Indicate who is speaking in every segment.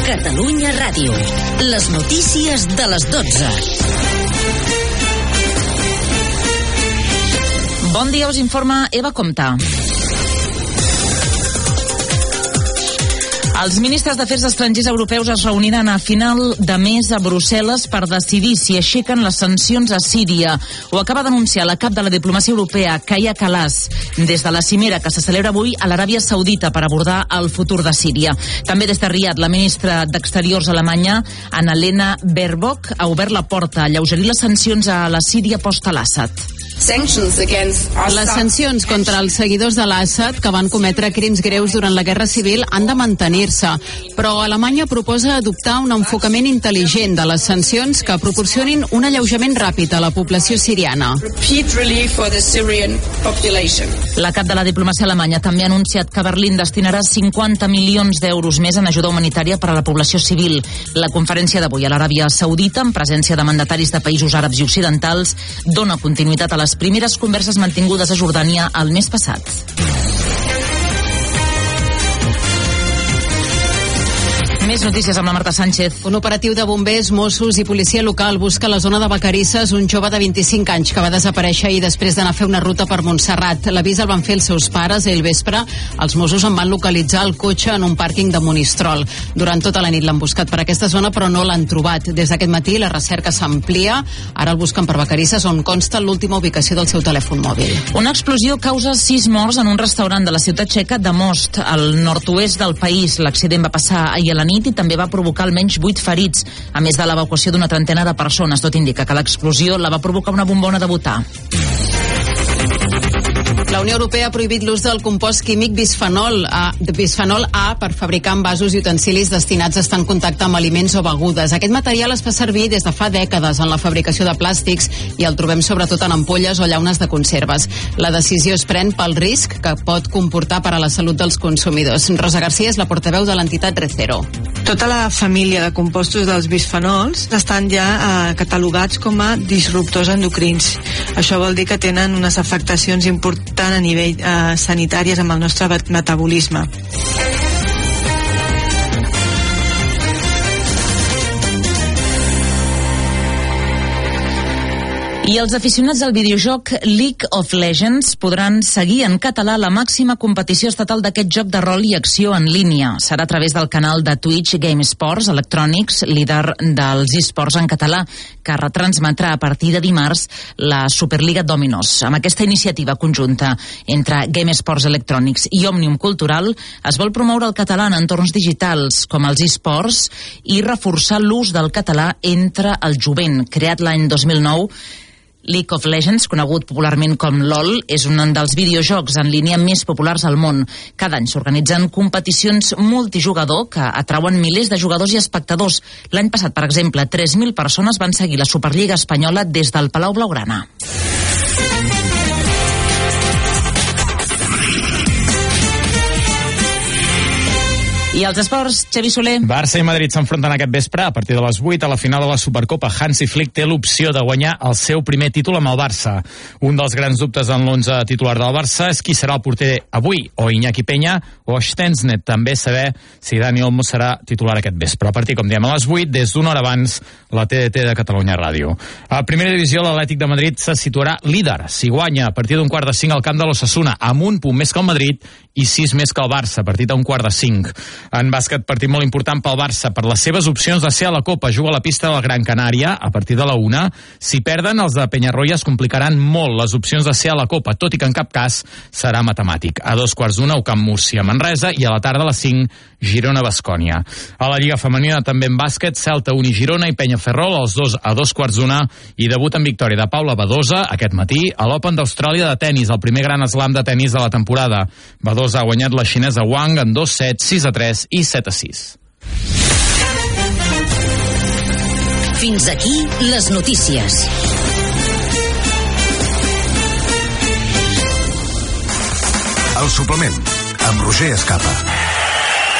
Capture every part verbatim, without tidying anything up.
Speaker 1: Catalunya Ràdio. Les notícies de les dotze.
Speaker 2: Bon dia, us informa Eva Comta. Els ministres d'Afers Estrangers europeus es reuniran a final de mes a Brussel·les per decidir si aixequen les sancions a Síria. Ho acaba d'anunciar la cap de la diplomàcia europea, Kaja Kallas, des de la cimera que se celebra avui a l'Aràbia Saudita per abordar el futur de Síria. També des de Riad, la ministra d'Exteriors alemanya, Annalena Baerbock, ha obert la porta a alleugerir les sancions a la Síria post-Al-Assad.
Speaker 3: Les sancions contra els seguidors de l'Assad que van cometre crims greus durant la Guerra Civil han de mantenir-se, però Alemanya proposa adoptar un enfocament intel·ligent de les sancions que proporcionin un alleujament ràpid a la població siriana.
Speaker 2: La cap de la diplomàcia alemanya també ha anunciat que Berlín destinarà cinquanta milions d'euros més en ajuda humanitària per a la població civil. La conferència d'avui a l'Aràbia Saudita, en presència de mandataris de països àrabs i occidentals, dona continuïtat a les primeres converses mantingudes a Jordània el mes passat. Més notícies amb la Marta Sánchez.
Speaker 3: Un operatiu de bombers, Mossos i policia local busca a la zona de Vacarisses un jove de vint-i-cinc anys que va desaparèixer ahir després d'anar a fer una ruta per Montserrat. L'avís el van fer els seus pares ahir al vespre. Els Mossos en van localitzar el cotxe en un pàrquing de Monistrol. Durant tota la nit l'han buscat per aquesta zona, però no l'han trobat. Des d'aquest matí la recerca s'amplia. Ara el busquen per Vacarisses, on consta l'última ubicació del seu telèfon mòbil.
Speaker 2: Una explosió causa sis morts en un restaurant de la ciutat txeca de Most, al nord-oest del país. L'accident va passar ahir a la nit i també va provocar almenys vuit ferits, a més de l'evacuació d'una trentena de persones. Tot indica que l'explosió la va provocar una bombona de butà.
Speaker 3: La Unió Europea ha prohibit l'ús del compost químic bisfenol A, bisfenol A per fabricar envasos i utensilis destinats a estar en contacte amb aliments o begudes. Aquest material es fa servir des de fa dècades en la fabricació de plàstics i el trobem sobretot en ampolles o llaunes de conserves. La decisió es pren pel risc que pot comportar per a la salut dels consumidors. Rosa García és la portaveu de l'entitat Recero.
Speaker 4: Tota la família de compostos dels bisfenols estan ja eh, catalogats com a disruptors endocrins. Això vol dir que tenen unes afectacions importants a nivell eh, sanitàries amb el nostre metabolisme.
Speaker 2: I els aficionats al videojoc League of Legends podran seguir en català la màxima competició estatal d'aquest joc de rol i acció en línia. Serà a través del canal de Twitch Game Sports Electronics, líder dels esports en català, que retransmetrà a partir de dimarts la Superliga Dominos. Amb aquesta iniciativa conjunta entre Game Sports Electronics i Òmnium Cultural es vol promoure el català en entorns digitals com els esports i reforçar l'ús del català entre el jovent. Creat l'any dos mil nou, League of Legends, conegut popularment com LOL, és un dels videojocs en línia més populars al món. Cada any s'organitzen competicions multijugador que atrauen milers de jugadors i espectadors. L'any passat, per exemple, tres mil persones van seguir la Superliga espanyola des del Palau Blaugrana. I els esports, Xavi Soler.
Speaker 5: Barça i Madrid s'enfronten aquest vespre a partir de les vuit a la final de la Supercopa. Hansi Flick té l'opció de guanyar el seu primer títol amb el Barça. Un dels grans dubtes en l'onze titular del Barça és qui serà el porter avui, o Iñaki Peña o Stensnet. També saber si Dani Olmo serà titular aquest vespre. A partir, com diem, a les vuit, des d'una hora abans, la T D T de Catalunya Ràdio. A primera divisió, l'Atlètic de Madrid se situarà líder. Si guanya a partir d'un quart de cinc al camp de l'Osasuna, amb un punt més que el Madrid i sis més que el Barça, partit a un quart de cinc. En bàsquet, partit molt important pel Barça per les seves opcions de ser a la Copa. Juga a la pista del Gran Canària a partir de la una. Si perden, els de Penyarroia es complicaran molt les opcions de ser a la Copa, tot i que en cap cas serà matemàtic. A dos quarts d'una, Camp Múrcia, Manresa, i a la tarda a les cinc, Girona, Baskònia. A la Lliga Femenina també en bàsquet, Celta, Uni, Girona i Peñaferrol, els dos a dos quarts d'una, i debut en victòria de Paula Badosa aquest matí a l'Open d'Austràlia de tennis, el primer gran slam de tennis de la temporada. Badosa ha guanyat la xinesa Wang en dos set, sis a tres i set a sis.
Speaker 1: Fins aquí les notícies.
Speaker 6: El suplement amb Roger Escapa.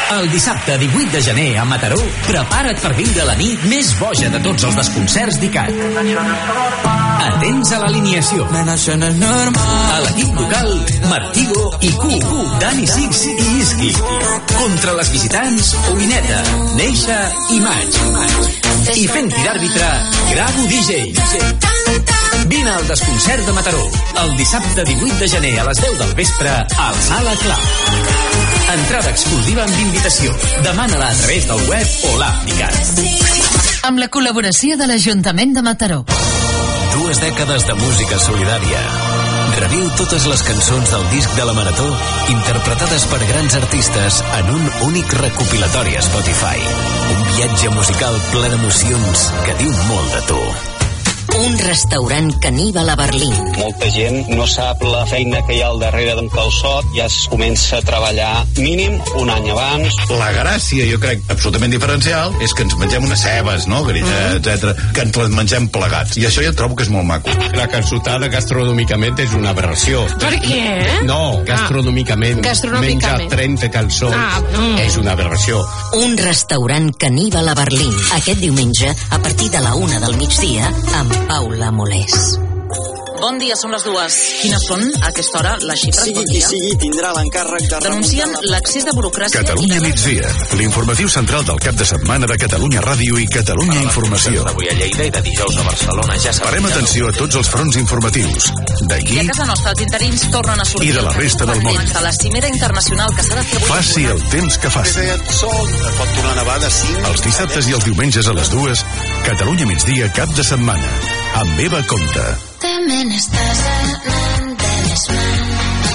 Speaker 6: El dissabte divuit de gener a Mataró, prepara't per viure la nit més boja de tots els desconcerts d'I C A T. Atents a l'alineació. A l'equip local, Martigo i Q, Dani Six i Iski. Contra les visitants, Oineta, Neixa i Maig. I fent d'àrbitre, Gravo D J. Vine al desconcert de Mataró, el dissabte divuit de gener a les deu del vespre al Sala Club. Entrada exclusiva amb invitació. Demana-la a través del web o l'app d'I C A T.
Speaker 1: Amb la col·laboració de l'Ajuntament de Mataró.
Speaker 6: Dues dècades de música solidària. Reviu totes les cançons del disc de la Marató interpretades per grans artistes en un únic recopilatori a Spotify. Un viatge musical ple d'emocions que diu molt de tu.
Speaker 1: Un restaurant caníbal a Berlín.
Speaker 7: Molta gent no sap la feina que hi ha al darrere d'un calçot, ja es comença a treballar mínim un any abans.
Speaker 8: La gràcia, jo crec, absolutament diferencial, és que ens mengem unes cebes, no?, grilla, mm. etcètera, que ens les mengem plegats. I això jo trobo que és molt maco.
Speaker 9: La calçotada gastronòmicament és una aberració.
Speaker 10: Per què?
Speaker 9: No, gastronòmicament.
Speaker 10: Ah, gastronòmicament.
Speaker 9: Menjar trenta calçons
Speaker 10: ah, mm.
Speaker 9: és una aberració.
Speaker 1: Un restaurant caníbal a Berlín. Aquest diumenge, a partir de la una del migdia, amb Paula Molés.
Speaker 2: Bon dia, són les dues. Quines són a aquesta hora les xifres?
Speaker 11: Sigui qui sigui, tindrà l'encàrrec de...
Speaker 2: Denuncien l'accés de burocràcia...
Speaker 12: Catalunya migdia, l'informatiu central del cap de setmana de Catalunya Ràdio i Catalunya Informació.
Speaker 6: D'avui a Lleida i de dijous a Barcelona ja s'ha...
Speaker 12: Parem atenció a tots els fronts informatius. D'aquí...
Speaker 2: I a casa nostra els interins tornen a sortir...
Speaker 12: I de la resta del món.
Speaker 2: De la cimera internacional que s'ha de fer avui...
Speaker 12: Faci el temps que faci.
Speaker 11: Pot tornar a nevar de cinc...
Speaker 12: Els dissabtes i els diumenges a les dues, Catalunya migdia, cap de setmana. Amb Eva Comte.
Speaker 13: También estás en de les mans.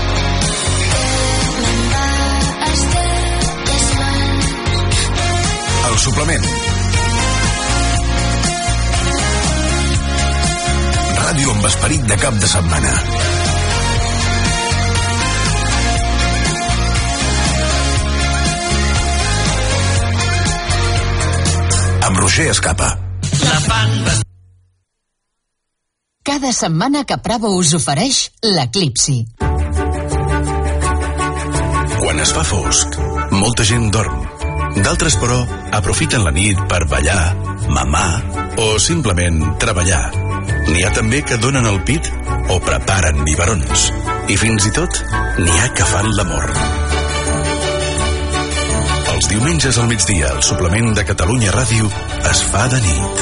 Speaker 13: Me'n vas de les mans.
Speaker 12: El suplement. Ràdio amb esperit de cap de setmana. Amb Roger Escapa.
Speaker 1: La fan de... Cada setmana Capravo us ofereix l'Eclipsi.
Speaker 12: Quan es fa fosc, molta gent dorm. D'altres, però, aprofiten la nit per ballar, mamar o simplement treballar. N'hi ha també que donen el pit o preparen biberons. I fins i tot n'hi ha que fan l'amor. Els diumenges al migdia, el suplement de Catalunya Ràdio es fa de nit.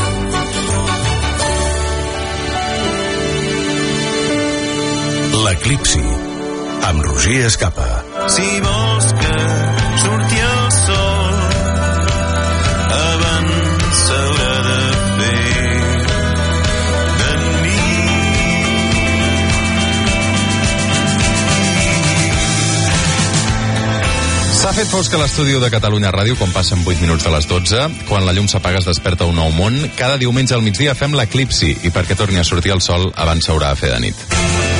Speaker 12: L'Eclipsi, amb Roger Escapa.
Speaker 14: Si vols que surti el sol, abans s'haurà de fer de nit.
Speaker 15: S'ha fet fosc a l'estudi de Catalunya Ràdio quan passen vuit minuts de les dotze. Quan la llum s'apaga es desperta un nou món. Cada diumenge al migdia fem l'Eclipsi i perquè torni a sortir el sol abans s'haurà de fer de nit.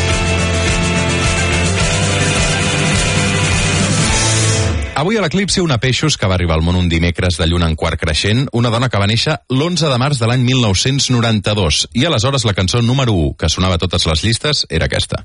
Speaker 15: Avui a l'Eclipsi una peixos que va arribar al món un dimecres de lluna en quart creixent, una dona que va néixer l'onze de març de l'any mil nou-cents noranta-dos. I aleshores la cançó número u, que sonava a totes les llistes, era aquesta.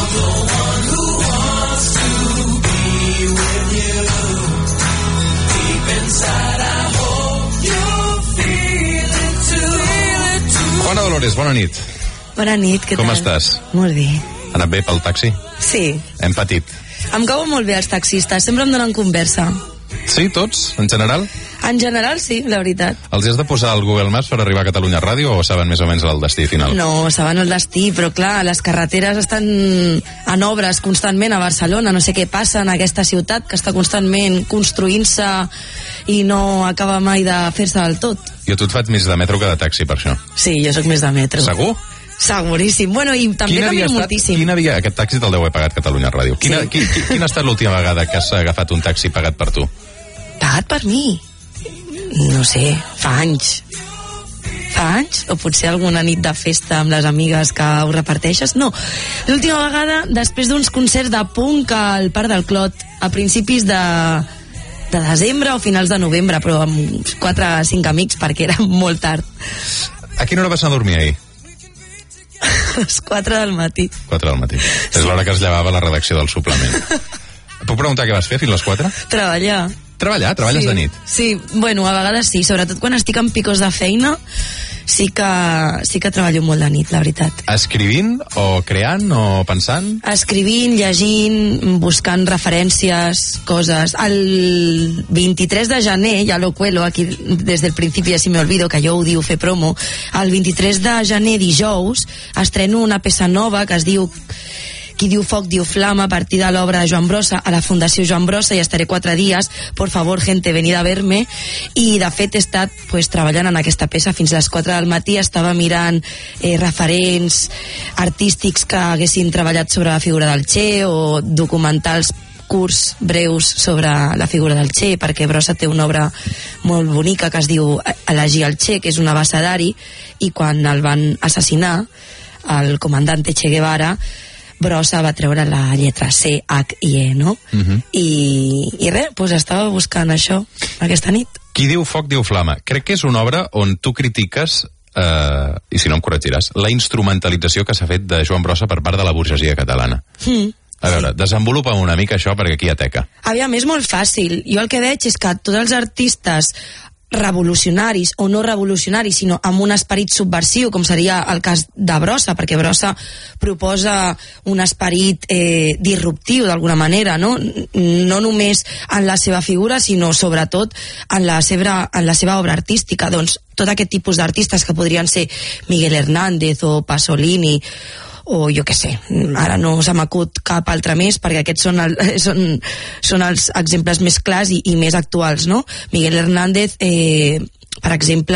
Speaker 15: Juana Dolores, bona nit.
Speaker 16: Bona nit, què tal?
Speaker 15: Com estàs?
Speaker 16: Molt bé.
Speaker 15: Ha anat bé pel taxi?
Speaker 16: Sí.
Speaker 15: Hem patit.
Speaker 16: Em cauen molt bé els taxistes, sempre em donen conversa.
Speaker 15: Sí, tots, en general?
Speaker 16: En general, sí, la veritat.
Speaker 15: Els has de posar al Google Maps per arribar a Catalunya Ràdio o saben més o menys el destí final?
Speaker 16: No, saben el destí, però clar, les carreteres estan en obres constantment a Barcelona, no sé què passa en aquesta ciutat que està constantment construint-se i no acaba mai de fer-se del tot.
Speaker 15: Jo tu et faig més de metro que de taxi, per això.
Speaker 16: Sí, jo sóc més de metro.
Speaker 15: Segur?
Speaker 16: Seguríssim. Bueno, i també canvia moltíssim.
Speaker 15: Quina havia, aquest taxi te'l deu haver pagat Catalunya Ràdio. Quina, sí. qui, qui, quina ha estat l'última vegada que has agafat un taxi pagat per tu?
Speaker 16: Pagat per mi? No sé, fa anys. Fa anys? O potser alguna nit de festa amb les amigues que ho reparteixes? No. L'última vegada, després d'uns concerts de punk al Parc del Clot, a principis de, de desembre o finals de novembre, però amb quatre o cinc amics, perquè era molt tard.
Speaker 15: A quina hora vas anar a dormir ahir?
Speaker 16: A les quatre del matí.
Speaker 15: quatre del matí. Sí. És l'hora que es llevava la redacció del suplement. Puc preguntar què vas fer fins les quatre?
Speaker 16: Treballar.
Speaker 15: Treballar? Treballes
Speaker 16: sí,
Speaker 15: de nit?
Speaker 16: Sí, bueno, a vegades sí, sobretot quan estic en picos de feina, sí que, sí que treballo molt de nit, la veritat.
Speaker 15: Escrivint o creant o pensant?
Speaker 16: Escrivint, llegint, buscant referències, coses. El vint-i-tres de gener, ja lo cuelo aquí des del principi, ja si me olvido, que jo ho diu fer promo, el vint-i-tres de gener, dijous, estreno una peça nova que es diu Qui diu foc diu flama, a partir de l'obra de Joan Brossa a la Fundació Joan Brossa, i estaré quatre dies. Por favor, gente, venid a verme. I de fet he estat pues, treballant en aquesta peça fins a les quatre del matí. Estava mirant eh, referents artístics que haguessin treballat sobre la figura del Che, o documentals curts breus sobre la figura del Che, perquè Brossa té una obra molt bonica que es diu Elegir el Che, que és un abecedari, i quan el van assassinar, el comandante Che Guevara, Brossa va treure la lletra C, H i E, no? Uh -huh. I, i res, doncs estava buscant això aquesta nit.
Speaker 15: Qui diu foc diu flama. Crec que és una obra on tu critiques, eh, i si no em corregiràs, la instrumentalització que s'ha fet de Joan Brossa per part de la burgesia catalana. Mm. A veure, desenvolupa una mica això, perquè aquí hi ha teca.
Speaker 16: Aviam, és molt fàcil. Jo el que veig és que tots els artistes revolucionaris o no revolucionaris, sinó amb un esperit subversiu, com seria el cas de Brossa, perquè Brossa proposa un esperit eh, disruptiu d'alguna manera, no? No només en la seva figura, sinó sobretot en la seva, en la seva obra artística. Doncs tot aquest tipus d'artistes que podrien ser Miguel Hernández o Pasolini, o jo què sé, ara no se m'acut cap altre més, perquè aquests són, el, són, són els exemples més clars i, i més actuals, no? Miguel Hernández, eh, per exemple,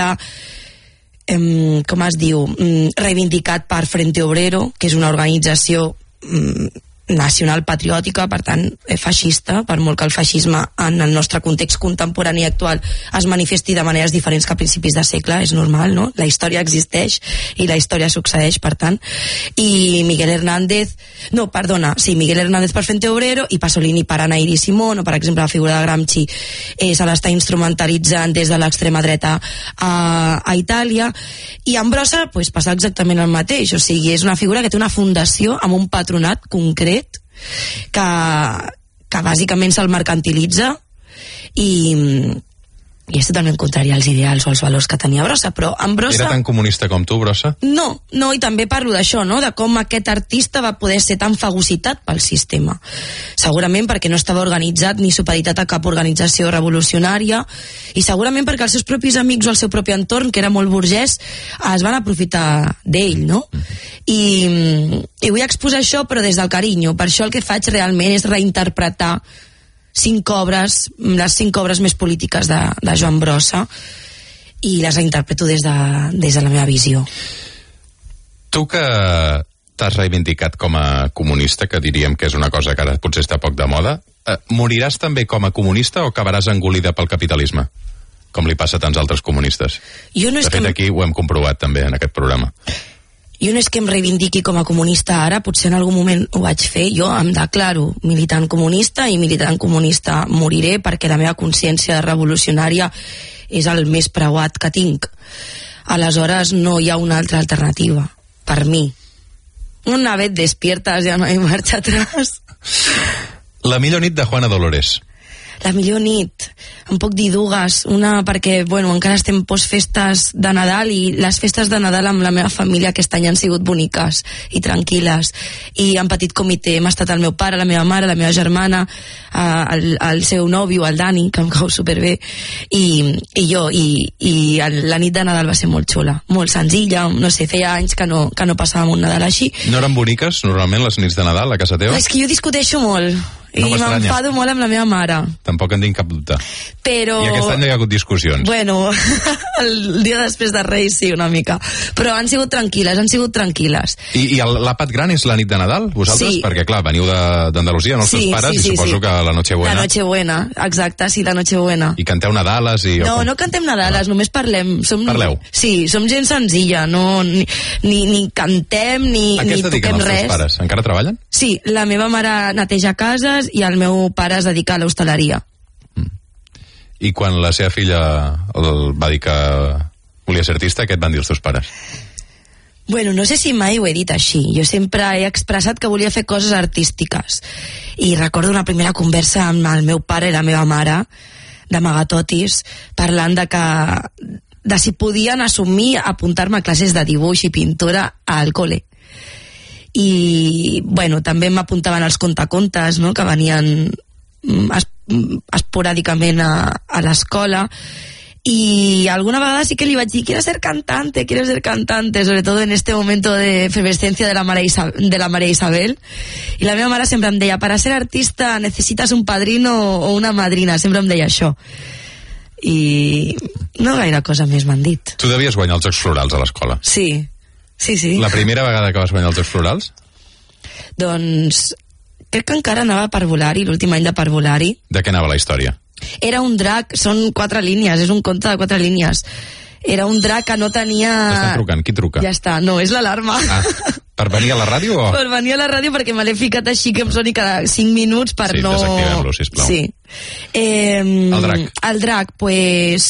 Speaker 16: eh, com es diu, reivindicat per Frente Obrero, que és una organització eh, nacional patriòtica, per tant feixista, per molt que el feixisme en el nostre context contemporani i actual es manifesti de maneres diferents que a principis de segle, és normal, no? La història existeix i la història succeeix, per tant. I Miguel Hernández, no, perdona, sí, Miguel Hernández per Frente Obrero i Pasolini per Ana Iris Simón, o per exemple la figura de Gramsci eh, se l'està instrumentalitzant des de l'extrema dreta a, a Itàlia, i amb Brossa pues, passa exactament el mateix, o sigui, és una figura que té una fundació amb un patronat concret que, que bàsicament se'l mercantilitza i, i és totalment contrari als ideals o als valors que tenia Brossa, però amb Brossa...
Speaker 15: Era tan comunista com tu, Brossa?
Speaker 16: No, no, i també parlo d'això, no?, de com aquest artista va poder ser tan fagocitat pel sistema. Segurament perquè no estava organitzat ni supeditat a cap organització revolucionària, i segurament perquè els seus propis amics o el seu propi entorn, que era molt burgès, es van aprofitar d'ell, no? I, i vull exposar això, però des del carinyo. Per això el que faig realment és reinterpretar cinc obres, les cinc obres més polítiques de, de Joan Brossa, i les reinterpreto des de, des de la meva visió.
Speaker 15: Tu que t'has reivindicat com a comunista, que diríem que és una cosa que ara potser està poc de moda, eh, moriràs també com a comunista o acabaràs engolida pel capitalisme? Com li passa a tants altres comunistes.
Speaker 16: Jo no és
Speaker 15: de fet,
Speaker 16: que...
Speaker 15: aquí ho hem comprovat també en aquest programa.
Speaker 16: Jo no és que em reivindiqui com a comunista ara, potser en algun moment ho vaig fer, jo em declaro militant comunista, i militant comunista moriré, perquè la meva consciència revolucionària és el més preuat que tinc. Aleshores no hi ha una altra alternativa per mi. Una vez despiertas ja no hi marxa atrás.
Speaker 15: La millor nit de Juana Dolores.
Speaker 16: La millor nit, em puc dir dues, una perquè, bueno, encara estem postfestes de Nadal, i les festes de Nadal amb la meva família aquest any han sigut boniques i tranquil·les, i en petit comitè hem estat el meu pare, la meva mare, la meva germana, eh, el, el seu nòvio, el Dani, que em cau superbé, i, i jo, i, i la nit de Nadal va ser molt xula, molt senzilla, no sé, feia anys que no, que no passàvem un Nadal així.
Speaker 15: No eren boniques, normalment, les nits de Nadal a casa teva?
Speaker 16: És que jo discuteixo molt. No, i m'enfado molt amb la meva mare.
Speaker 15: Tampoc en tinc cap dubte.
Speaker 16: Però...
Speaker 15: I aquest any no hi ha hagut discussions.
Speaker 16: Bueno, el dia després de Reis sí, una mica. Però han sigut tranquil·les, han sigut tranquil·les.
Speaker 15: I, i l'àpat gran és la nit de Nadal, vosaltres?
Speaker 16: Sí.
Speaker 15: Perquè, clar, veniu d'Andalusia, no els
Speaker 16: sí,
Speaker 15: teus pares,
Speaker 16: sí, sí,
Speaker 15: i suposo
Speaker 16: sí.
Speaker 15: que la Nochebuena.
Speaker 16: La Nochebuena, exacte, sí, la Nochebuena.
Speaker 15: I canteu Nadales i...
Speaker 16: No, no cantem Nadales, no. Només parlem. Som...
Speaker 15: Parleu?
Speaker 16: Sí, som gent senzilla, no, ni, ni, ni cantem, ni,
Speaker 15: a què
Speaker 16: ni
Speaker 15: es dediquen
Speaker 16: toquem
Speaker 15: els
Speaker 16: res.
Speaker 15: teus pares? Encara treballen?
Speaker 16: Sí, la meva mare neteja cases i el meu pare es dedica a l'hostaleria.
Speaker 15: Mm. I quan la seva filla el va dir que volia ser artista, què et van dir els teus pares?
Speaker 16: Bueno, no sé si mai ho he dit així. Jo sempre he expressat que volia fer coses artístiques. I recordo una primera conversa amb el meu pare i la meva mare, d'amagatotis, parlant de que de si podien assumir apuntar-me a classes de dibuix i pintura al col·le. I, bueno, també m'apuntaven als contacontes, no?, que venien es, esporàdicament a, a l'escola. Y alguna vegada sí que le iba a decir, quiero ser cantante, quiero ser cantante, sobre todo en este momento de efervescencia de la María Isabel, de la María Isabel. Y la meva mare sempre em deia, para ser artista necesitas un padrino o una madrina, sempre em deia això. I no gaire cosa més m'han dit.
Speaker 15: Tu devies guanyar els Jocs Florals a l'escola.
Speaker 16: Sí, sí, sí.
Speaker 15: La primera vegada que vas guanyar els Jocs Florals?
Speaker 16: Doncs crec que encara anava a parvulari, l'últim any de parvulari.
Speaker 15: De què anava la història?
Speaker 16: Era un drac, són quatre línies, és un conte de quatre línies. Era un drac que no tenia...
Speaker 15: T'estan trucant, qui truca?
Speaker 16: Ja està, no, és l'alarma.
Speaker 15: Ah, per venir a la ràdio o...?
Speaker 16: Per venir a la ràdio perquè me l'he ficat així que em soni cada cinc minuts per
Speaker 15: sí,
Speaker 16: no...
Speaker 15: Sí, desactivem-lo, sisplau.
Speaker 16: Sí. Eh,
Speaker 15: el drac.
Speaker 16: El drac, pues...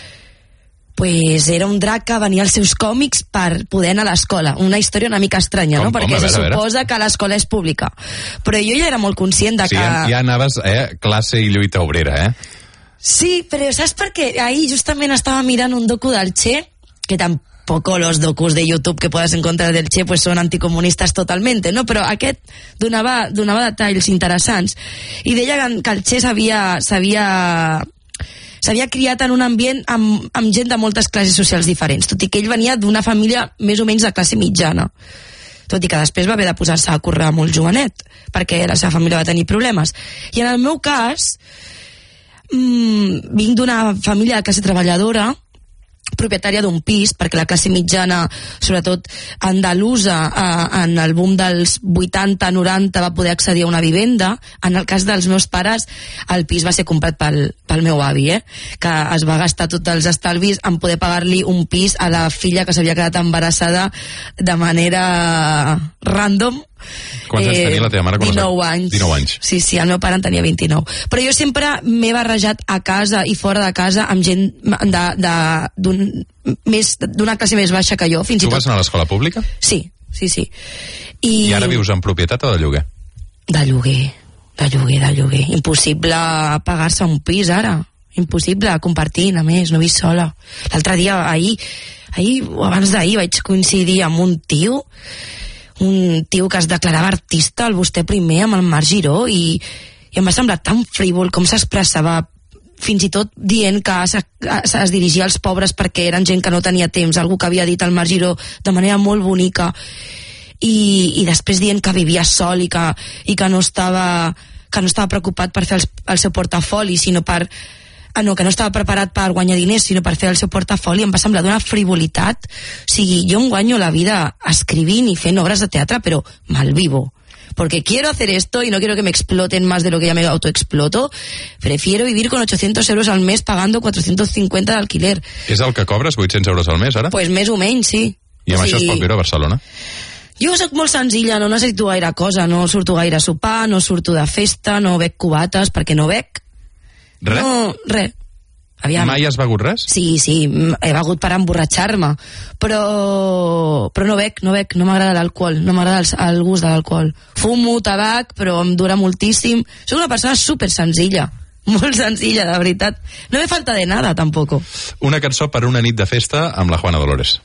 Speaker 16: pues era un drac que venia als seus còmics per poder anar a l'escola. Una història una mica estranya,
Speaker 15: com,
Speaker 16: no? Perquè
Speaker 15: com?
Speaker 16: se
Speaker 15: veure,
Speaker 16: suposa que l'escola és pública. Però jo ja era molt conscient de
Speaker 15: sí,
Speaker 16: que...
Speaker 15: Ja, ja anaves, eh? Classe i lluita obrera, eh?
Speaker 16: Sí, però saps per què? Ahí justament estava mirant un docu del Che, que tampoco los docus de YouTube que puedas encontrar del Che pues son anticomunistas totalmente, no? Però aquest donava, donava detalls interessants. I deia que el Che s'havia... s'havia s'havia criat en un ambient amb, amb gent de moltes classes socials diferents, tot i que ell venia d'una família més o menys de classe mitjana, tot i que després va haver de posar-se a córrer molt jovenet perquè la seva família va tenir problemes. I en el meu cas mmm, vinc d'una família de classe treballadora, propietària d'un pis, perquè la classe mitjana, sobretot andalusa, eh, en el boom dels vuitanta noranta va poder accedir a una vivenda. En el cas dels meus pares, el pis va ser comprat pel, pel meu avi, eh? Que es va gastar tots els estalvis en poder pagar-li un pis a la filla que s'havia quedat embarassada de manera random.
Speaker 15: Quants anys tenia la teva mare?
Speaker 16: dinou anys.
Speaker 15: dinou anys.
Speaker 16: Sí, sí, el meu pare en tenia vint-i-nou. Però jo sempre m'he barrejat a casa i fora de casa amb gent de, de, d'un, més, d'una classe més baixa que jo, fins
Speaker 15: tu
Speaker 16: i tot.
Speaker 15: Tu vas anar a l'escola pública?
Speaker 16: Sí, sí, sí. I,
Speaker 15: I ara vius en propietat o de lloguer?
Speaker 16: De lloguer, de lloguer, de lloguer. Impossible pagar-se un pis ara. Impossible, compartint, a més, no visc sola. L'altre dia, ahir, ahir o abans d'ahir, vaig coincidir amb un tio un tio que es declarava artista, el vostè primer, amb el Marc Giró, i, i em va semblar tan frívol com s'expressava, fins i tot dient que es, es dirigia als pobres perquè eren gent que no tenia temps, algú que havia dit el Marc Giró de manera molt bonica, i, i després dient que vivia sol i que, i que no estava que no estava preocupat per fer el, el seu portafoli, sinó per Ah, no, que no estava preparat per guanyar diners, sinó per fer el seu portafoli. Em va semblar d'una frivolitat. O sigui, jo em guanyo la vida escrivint i fent obres de teatre, però malvivo. Porque quiero hacer esto y no quiero que me exploten más de lo que ya me autoexploto. Prefiero vivir con ochocientos euros al mes pagando cuatrocientos cincuenta de alquiler.
Speaker 15: És el que cobres, vuit-cents euros al mes, ara?
Speaker 16: Pues més o menys, sí.
Speaker 15: I amb
Speaker 16: o
Speaker 15: sigui... això es pot viure a Barcelona?
Speaker 16: Jo soc molt senzilla, no necessito gaire cosa, no surto gaire a sopar, no surto de festa, no bec cubates, perquè no bec.
Speaker 15: Res?
Speaker 16: No, res. Aviam.
Speaker 15: Mai has begut res?
Speaker 16: Sí, sí, he begut per emborratxar-me, però, però no bec, no bec, no m'agrada l'alcohol, no m'agrada el, el gust de l'alcohol. Fumo tabac, però em dura moltíssim. Soc una persona super senzilla, molt senzilla, de veritat. No me falta de nada, tampoco.
Speaker 15: Una cançó per una nit de festa amb la Juana Dolores.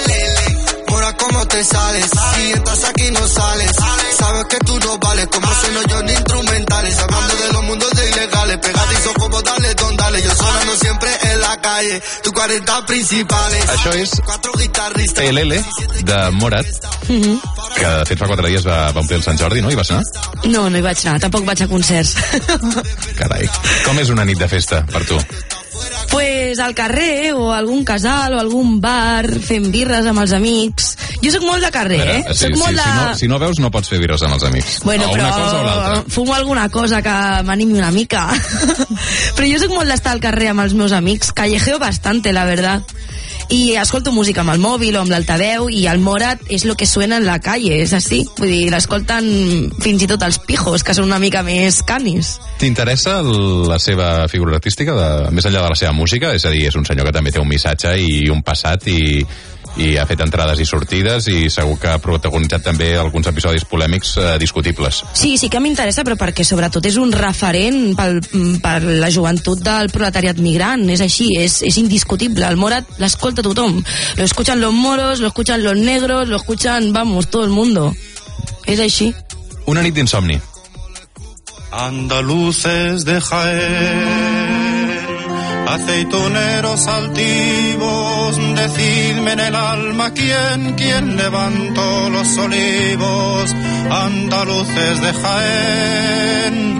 Speaker 10: Mora, ¿cómo te sales? Si estás aquí no sales. Sabes que tú no vales, como si no yo ni instrumentales. Hablando de los mundos de ilegales, pegadizo como dale, don dale. Yo sonando siempre en la calle, tu cuarenta principales.
Speaker 15: Això és L L de Morat,
Speaker 16: mm-hmm.
Speaker 15: que de fet fa quatre dies va, va omplir el Sant Jordi, no? Hi vas anar?
Speaker 16: No, no hi vaig anar, tampoc vaig a concerts.
Speaker 15: Carai, com és una nit de festa per tu?
Speaker 16: Pues al carrer, o algun casal, o algun bar, fent birres amb els amics. Jo sóc molt de carrer,
Speaker 15: Veure,
Speaker 16: eh?
Speaker 15: Sí,
Speaker 16: soc
Speaker 15: sí,
Speaker 16: molt de...
Speaker 15: si, no, si no veus, no pots fer birres amb els amics.
Speaker 16: Bueno,
Speaker 15: o
Speaker 16: però
Speaker 15: una cosa o l'altra.
Speaker 16: fumo alguna cosa que m'animi una mica. Però jo sóc molt d'estar al carrer amb els meus amics. Callejeo bastante, la verdad. I escolto música amb el mòbil o amb l'altaveu, i el Morat és lo que suena en la calle, és així. Vull dir, l'escolten fins i tot els pijos, que són una mica més canis.
Speaker 15: T'interessa la seva figura artística, de, més enllà de la seva música? És a dir, és un senyor que també té un missatge i un passat i, i ha fet entrades i sortides i segur que ha protagonitzat també alguns episodis polèmics eh, discutibles.
Speaker 16: Sí, sí que m'interessa, però perquè sobretot és un referent pel, per la joventut del proletariat migrant, és així, és, és indiscutible. El Morat l'escolta tothom, lo escuchan los moros, lo escuchan los negros, lo escuchan, vamos, todo el mundo. És així.
Speaker 15: Una nit d'insomni.
Speaker 14: Andaluces de Jaén, aceituneros altivos, decidme en el alma quién, quién levantó los olivos. Andaluces de Jaén,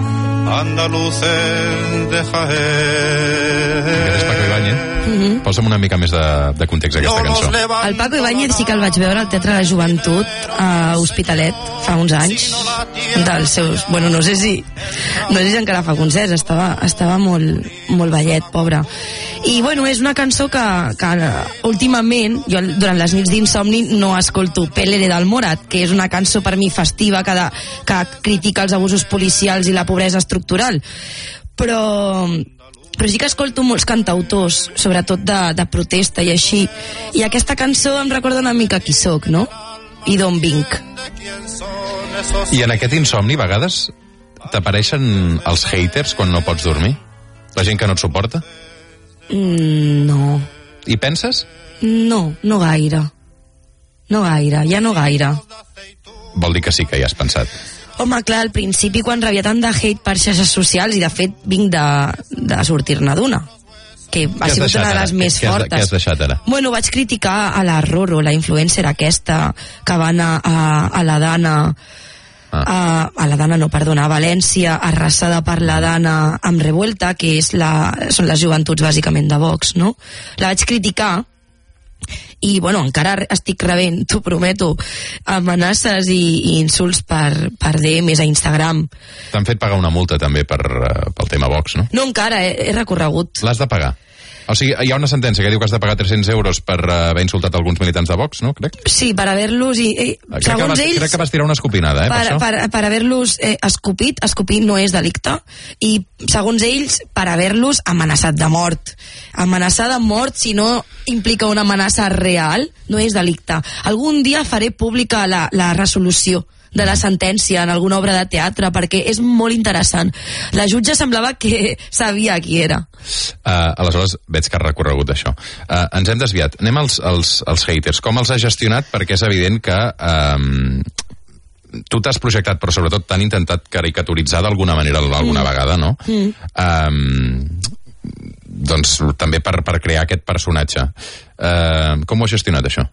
Speaker 14: andaluces de Jaén.
Speaker 15: Aquest és Paco Ibáñez. Mm-hmm. Posa'm una mica més de, de context a aquesta cançó.
Speaker 16: El Paco Ibáñez sí que el vaig veure al Teatre de la Joventut a Hospitalet fa uns anys, dels seus, bueno, no sé si no sé si encara fa concerts, estava, estava molt, molt vellet, pobre. I bueno, és una cançó que, que últimament, jo durant les nits d'insomni no escolto Pelere del Morat, que és una cançó per mi festiva que, de, que critica els abusos policials i la pobresa estructural, però però sí que escolto molts cantautors, sobretot de, de protesta i així, i aquesta cançó em recorda una mica qui soc, no? I d'on vinc.
Speaker 15: I en aquest insomni, a vegades, t'apareixen els haters quan no pots dormir? La gent que no et suporta?
Speaker 16: Mm, no.
Speaker 15: I penses?
Speaker 16: No, no gaire. No gaire, ja no gaire.
Speaker 15: Vol dir que sí que hi has pensat.
Speaker 16: Home, clar, al principi quan rebia tant de hate per xarxes socials, i de fet vinc de, de sortir-ne d'una, que ha sigut una de les més fortes.
Speaker 15: Què has deixat ara?
Speaker 16: Bueno, vaig criticar a la Roro, la influencer aquesta, que va anar a, a la Dana, ah. a, a la Dana no, perdona, a València, arrasada per la Dana amb Revuelta, que és la, són les joventuts bàsicament de Vox, no? La vaig criticar, i bueno, encara estic rebent, t'ho prometo, amenaces i, i insults per, per D Ms a Instagram.
Speaker 15: T'han fet pagar una multa també per, uh, pel tema Vox, no?
Speaker 16: No, encara, he, he recorregut.
Speaker 15: L'has de pagar? O sigui, hi ha una sentència que diu que has de pagar tres-cents euros per uh, haver insultat alguns militants de Vox, no? Crec?
Speaker 16: Sí, per haver-los... I, eh,
Speaker 15: crec,
Speaker 16: segons
Speaker 15: que vas,
Speaker 16: ells,
Speaker 15: crec que vas tirar una escopinada, eh,
Speaker 16: per,
Speaker 15: per això.
Speaker 16: Per, per haver-los eh, escopit, escopir no és delicte, i segons ells, per haver-los amenaçat de mort. Amenaçar de mort, si no implica una amenaça real, no és delicte. Algun dia faré pública la, la resolució de la sentència en alguna obra de teatre, perquè és molt interessant. La jutge semblava que sabia qui era.
Speaker 15: Uh, aleshores, veig que has recorregut això. Uh, ens hem desviat. Anem als, als, als haters. Com els has gestionat? Perquè és evident que um, tu t'has projectat, però sobretot t'han intentat caricaturitzar d'alguna manera alguna mm. vegada, no? Mm. Um, doncs també per, per crear aquest personatge. Uh, com ho has gestionat, això?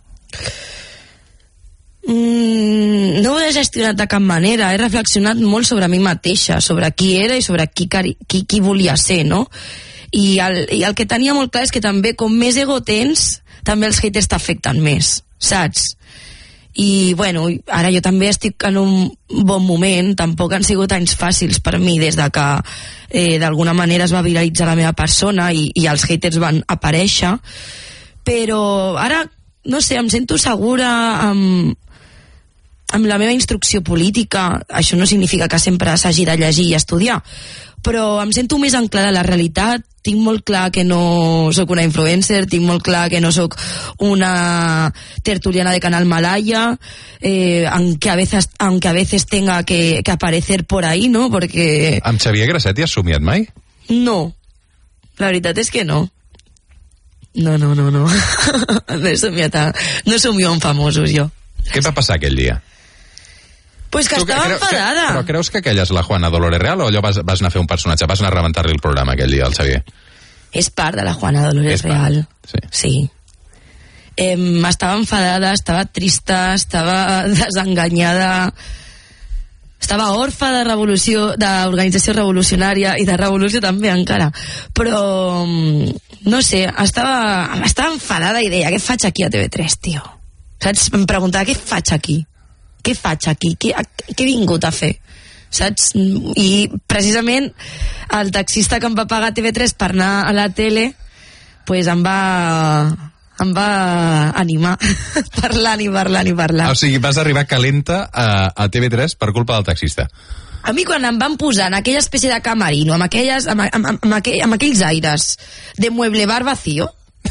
Speaker 16: Mm, no ho he gestionat de cap manera. He reflexionat molt sobre mi mateixa, sobre qui era i sobre qui, qui, qui volia ser, no? I el, i el que tenia molt clar és que també com més ego tens, també els haters t'afecten més, saps? I bueno, ara jo també estic en un bon moment. Tampoc han sigut anys fàcils per mi des de que eh, d'alguna manera es va viralitzar la meva persona i, i els haters van aparèixer, però ara no sé, em sento segura amb amb la meva instrucció política. Això no significa que sempre s'hagi de llegir i estudiar, però em sento més anclada a la realitat. Tinc molt clar que no sóc una influencer, tinc molt clar que no sóc una tertuliana de Canal Malaya, eh, aunque, a veces, aunque a veces tenga que, que aparecer por ahí, ¿no? Porque...
Speaker 15: Amb Xavier Grasset hi has somiat mai?
Speaker 16: No, la veritat és que no. No, no, no, no. No he somiat a... No somio amb famosos, jo.
Speaker 15: Què va passar aquell dia?
Speaker 16: Pues que
Speaker 15: tu,
Speaker 16: estava
Speaker 15: creu,
Speaker 16: enfadada.
Speaker 15: Que, però creus que aquella és la Juana Dolores real o allò vas, vas anar a fer un personatge? Vas anar a rebentar-li el programa aquell dia, al Xavier?
Speaker 16: És part de la Juana Dolores real.
Speaker 15: Sí.
Speaker 16: Sí. Eh, estava enfadada, estava trista, estava desenganyada, estava orfa de revolució, d'organització revolucionària i de revolució també encara. Però, no sé, estava, estava enfadada i deia, què faig aquí a T V tres, tio? Saps? Em preguntava, què faig aquí? Què faig aquí? Què, què he vingut a fer? Saps? I precisament el taxista que em va pagar T V tres per anar a la tele pues em va em va animar parlant i parlant i parlant.
Speaker 15: O sigui, vas arribar calenta a, a T V tres per culpa del taxista.
Speaker 16: A mi quan em van posar en aquella espècie de camerino amb, aquelles, amb, amb, amb, aquell, amb aquells aires de mueble bar vacío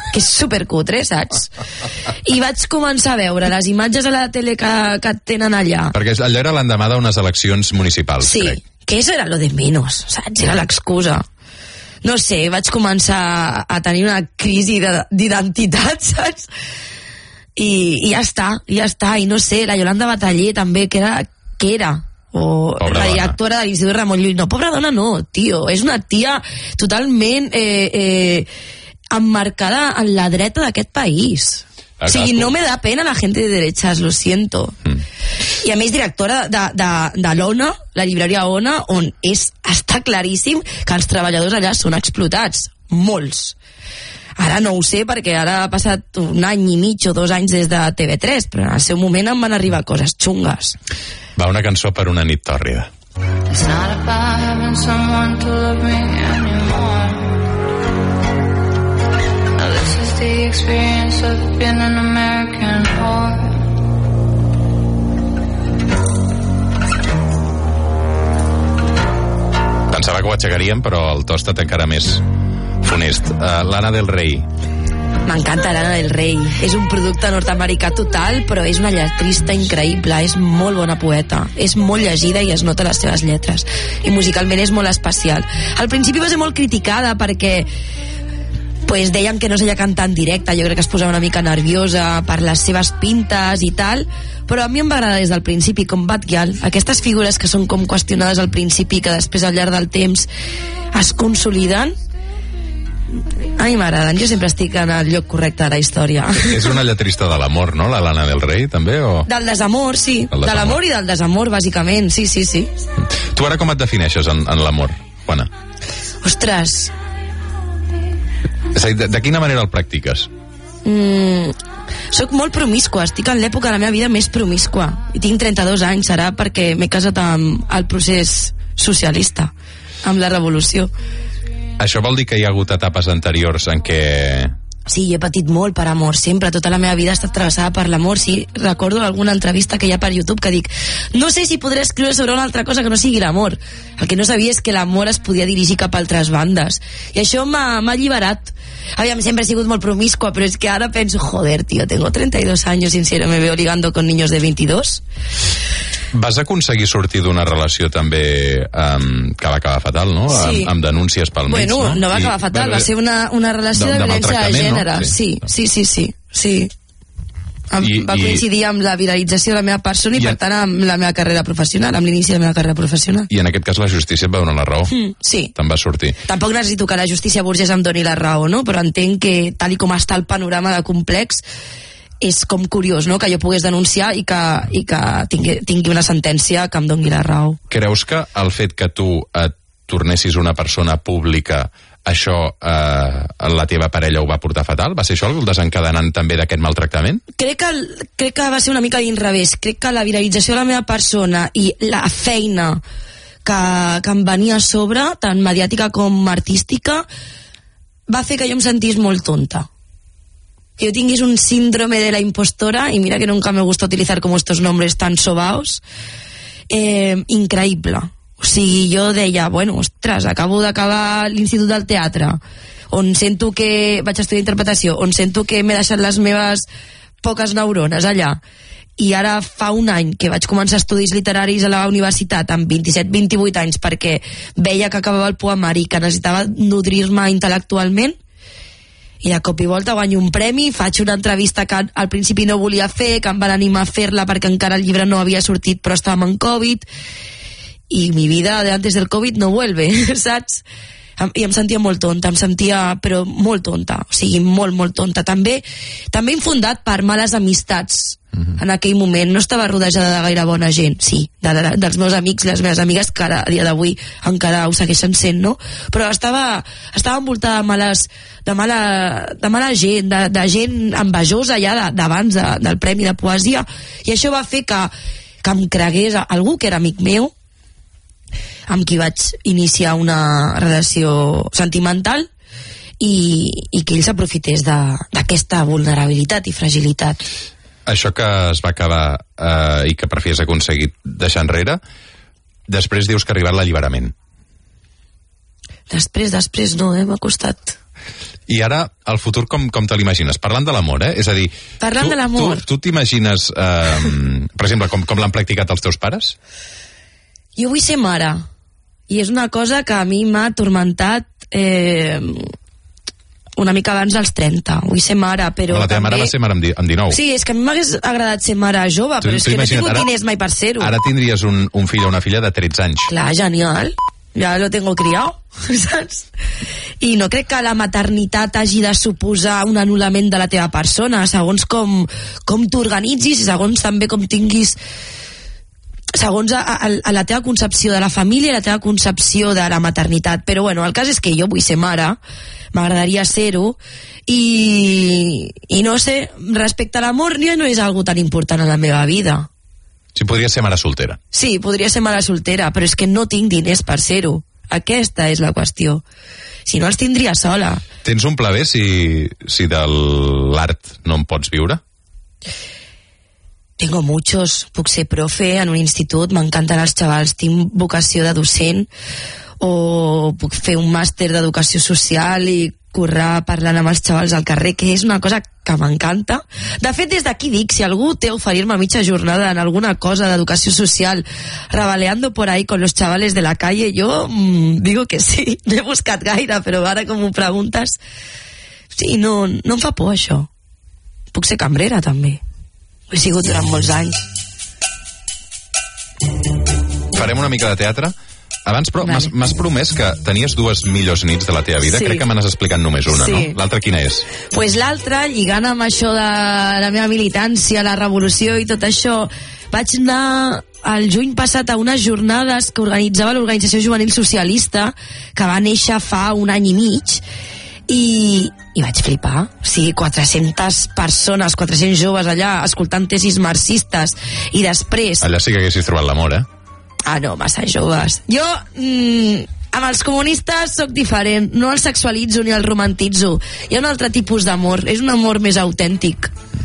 Speaker 16: que és supercutre, saps? I vaig començar a veure les imatges a la tele que, que tenen allà.
Speaker 15: Perquè allò era l'endemà d'unes eleccions municipals,
Speaker 16: sí,
Speaker 15: crec.
Speaker 16: Que eso era lo de menos, saps? Era l'excusa. No sé, vaig començar a tenir una crisi d'identitat, saps? I, i ja està, ja està. I no sé, la Yolanda Bataller també, que era... Que era o pobra la directora dona de l'Institut Ramon Llull. No, pobra dona no, tio. És una tia totalment eh, eh, emmarcada en la dreta d'aquest país. O sigui, no me da pena la gente de derechas, lo siento. Mm. I a més directora de, de, de l'Ona, la llibreria Ona, on és, està claríssim que els treballadors allà són explotats. Molts. Ara no ho sé perquè ara ha passat un any i mig o dos anys des de T V tres, però en el seu moment em van arribar coses xungues.
Speaker 15: Va, una cançó per una nit tòrrida.
Speaker 13: It's not about having someone to love me anymore. Now this is the experience of being an American whore.
Speaker 15: Pensava que ho aixecaríem, però el to ha estat encara més funest. Uh, Lana del Rey.
Speaker 16: M'encanta Lana del Rey. És un producte nord-americà total, però és una lletrista increïble, és molt bona poeta, és molt llegida i es nota les seves lletres. I musicalment és molt especial. Al principi va ser molt criticada perquè pues, deien que no s'ella cantar en directe, jo crec que es posava una mica nerviosa per les seves pintes i tal, però a mi em va agradar des del principi, com Bad Gyal, aquestes figures que són com qüestionades al principi, que després al llarg del temps es consoliden. A mi m'agraden, jo sempre estic en el lloc correcte de la història.
Speaker 15: És una lletrista de l'amor, no? La Lana del Rey, també? O...
Speaker 16: Del desamor, sí.
Speaker 15: Desamor.
Speaker 16: De l'amor i del desamor, bàsicament, sí, sí, sí.
Speaker 15: Tu ara com et defineixes en, en l'amor, Juana?
Speaker 16: Ostres.
Speaker 15: És a dir, de, de quina manera el practiques?
Speaker 16: Mm, soc molt promiscua, estic en l'època de la meva vida més promiscua. I tinc trenta-dos anys, serà perquè m'he casat amb el procés socialista, amb la revolució.
Speaker 15: Això vol dir que hi ha hagut etapes anteriors en què...
Speaker 16: Sí, he patit molt per amor, sempre, tota la meva vida ha estat travessada per l'amor. Sí, recordo alguna entrevista que hi ha per YouTube que dic, no sé si podré escriure sobre una altra cosa que no sigui l'amor. El que no sabia és que l'amor es podia dirigir cap a altres bandes. I això m'ha alliberat. Aviam, sempre he sigut molt promiscua, però és que ara penso, joder, tío, tengo treinta y dos años y en serio me veo ligando con niños de veintidós.
Speaker 15: Vas aconseguir sortir d'una relació també um, que va acabar fatal, no?
Speaker 16: Sí.
Speaker 15: Amb, amb denúncies pel mig,
Speaker 16: bueno,
Speaker 15: no?
Speaker 16: no va acabar
Speaker 15: I,
Speaker 16: fatal, va ser una, una relació de, de, de violència de gènere.
Speaker 15: No?
Speaker 16: Sí, sí, sí, sí, sí. I, va coincidir amb la viralització de la meva persona i, i per tant amb la meva carrera professional, amb l'inici de la meva carrera professional.
Speaker 15: I en aquest cas la justícia et va donar la raó.
Speaker 16: Mm, sí.
Speaker 15: Te'n va sortir.
Speaker 16: Tampoc necessito que la justícia burgesa em doni la raó, no? Però entenc que tal i com està el panorama de complex és com curiós, no?, que jo pogués denunciar i que, i que tingui, tingui una sentència que em doni la raó.
Speaker 15: Creus que el fet que tu et tornessis una persona pública, això eh, la teva parella ho va portar fatal? Va ser això el desencadenant també d'aquest maltractament?
Speaker 16: Crec que, crec que va ser una mica a l'inrevés. Crec que la viralització de la meva persona i la feina que, que em venia a sobre, tant mediàtica com artística, va fer que jo em sentís molt tonta. Que yo tinguis un síndrome de la impostora, y mira que nunca me gusta utilizar como estos nombres tan sobaos, eh, increïble. O sigui, jo deia, bueno, ostres, acabo d'acabar l'Institut del Teatre, on sento que vaig estudiar interpretació, on sento que m'he deixat les meves poques neurones allà, i ara fa un any que vaig començar estudis literaris a la universitat amb vint-i-set vint-i-vuit anys perquè veia que acabava el poemari i que necessitava nodrir-me intel·lectualment, i de cop i volta guanyo un premi, faig una entrevista que al principi no volia fer, que em van animar a fer-la perquè encara el llibre no havia sortit però estàvem en Covid, i mi vida de antes del Covid no vuelve, saps? I em sentia molt tonta, em sentia però molt tonta, o sigui, molt, molt tonta. També, també infundat per males amistats. Uh-huh. En aquell moment no estava rodejada de gaire bona gent, sí, de, de, dels meus amics, les meves amigues, que ara, a dia d'avui encara ho segueixen sent, no? Però estava, estava envoltada de males, de mala, de mala gent, de, de gent envejosa ja d'abans de, del Premi de Poesia, i això va fer que, que em cregués algú que era amic meu, amb qui vaig iniciar una relació sentimental, i, i que ell s'aprofités d'aquesta vulnerabilitat i fragilitat.
Speaker 15: Això que es va acabar eh, i que per fi has aconseguit deixar enrere, després dius que ha arribat l'alliberament.
Speaker 16: Després, després no, eh? M'ha costat.
Speaker 15: I ara, el futur, com, com te l'imagines? Parlant de l'amor, eh? És a dir,
Speaker 16: Parlant
Speaker 15: tu,
Speaker 16: de l'amor.
Speaker 15: Tu, tu t'imagines, eh, per exemple, com, com l'han practicat els teus pares?
Speaker 16: Jo vull ser mare. I és una cosa que a mi m'ha atormentat eh, una mica abans dels trenta. Vull ser mare, però
Speaker 15: la teva
Speaker 16: també...
Speaker 15: mare va ser mare amb, di, amb dinou.
Speaker 16: Sí, és que a mi m'hagués agradat ser mare jove,
Speaker 15: Tu-
Speaker 16: però és
Speaker 15: tu
Speaker 16: que no he
Speaker 15: imagina't,
Speaker 16: tingut
Speaker 15: ara-
Speaker 16: diners mai per ser-ho.
Speaker 15: Ara tindries un, un fill o una filla de tretze anys.
Speaker 16: Clar, genial. Ja lo tengo criado, saps? I no crec que la maternitat hagi de suposar un anul·lament de la teva persona, segons com, com t'organitzis i segons també com tinguis segons a, a, a la teva concepció de la família i la teva concepció de la maternitat. Però bueno, el cas és que jo vull ser mare, m'agradaria ser-ho, i, i no sé, respecte a l'amor ja no és algo tan important en la meva vida.
Speaker 15: Si podries ser mare soltera.
Speaker 16: Sí, podria ser mare soltera, però és que no tinc diners per ser-ho. Aquesta és la qüestió. Si no, els tindria sola.
Speaker 15: Tens un pla B si, si de l'art no en pots viure?
Speaker 16: Tengo muchos. Puc ser profe en un institut, m'encanten els xavals, tinc vocació de docent, o puc fer un màster d'educació social i currar parlant amb els xavals al carrer, que és una cosa que m'encanta. De fet, des d'aquí dic, si algú té a oferir-me mitja jornada en alguna cosa d'educació social, rebaleando por ahí con los chavales de la calle, jo mmm, digo que sí. No he buscat gaire, però ara com ho preguntes, sí, no, no em fa por això. Puc ser cambrera, també. Ho he sigut durant molts anys.
Speaker 15: Farem una mica de teatre. Abans, però, m'has m'has promès que tenies dues millors nits de la teva vida.
Speaker 16: Sí.
Speaker 15: Crec que me n'has explicat només una,
Speaker 16: Sí.
Speaker 15: no? L'altra quina és?
Speaker 16: Pues l'altra, lligant amb això de la meva militància, la revolució i tot això, vaig anar el juny passat a unes jornades que organitzava l'Organització Juvenil Socialista, que va néixer fa un any i mig, i, i vaig flipar. O sigui, quatre-centes persones, quatre-cents joves allà, escoltant tesis marxistes, i després...
Speaker 15: Allà sí que haguessis trobat l'amor, eh?
Speaker 16: Ah, no, massa joves. Jo, mmm, amb els comunistes sóc diferent. No els sexualitzo ni els romantitzo. Hi ha un altre tipus d'amor. És un amor més autèntic.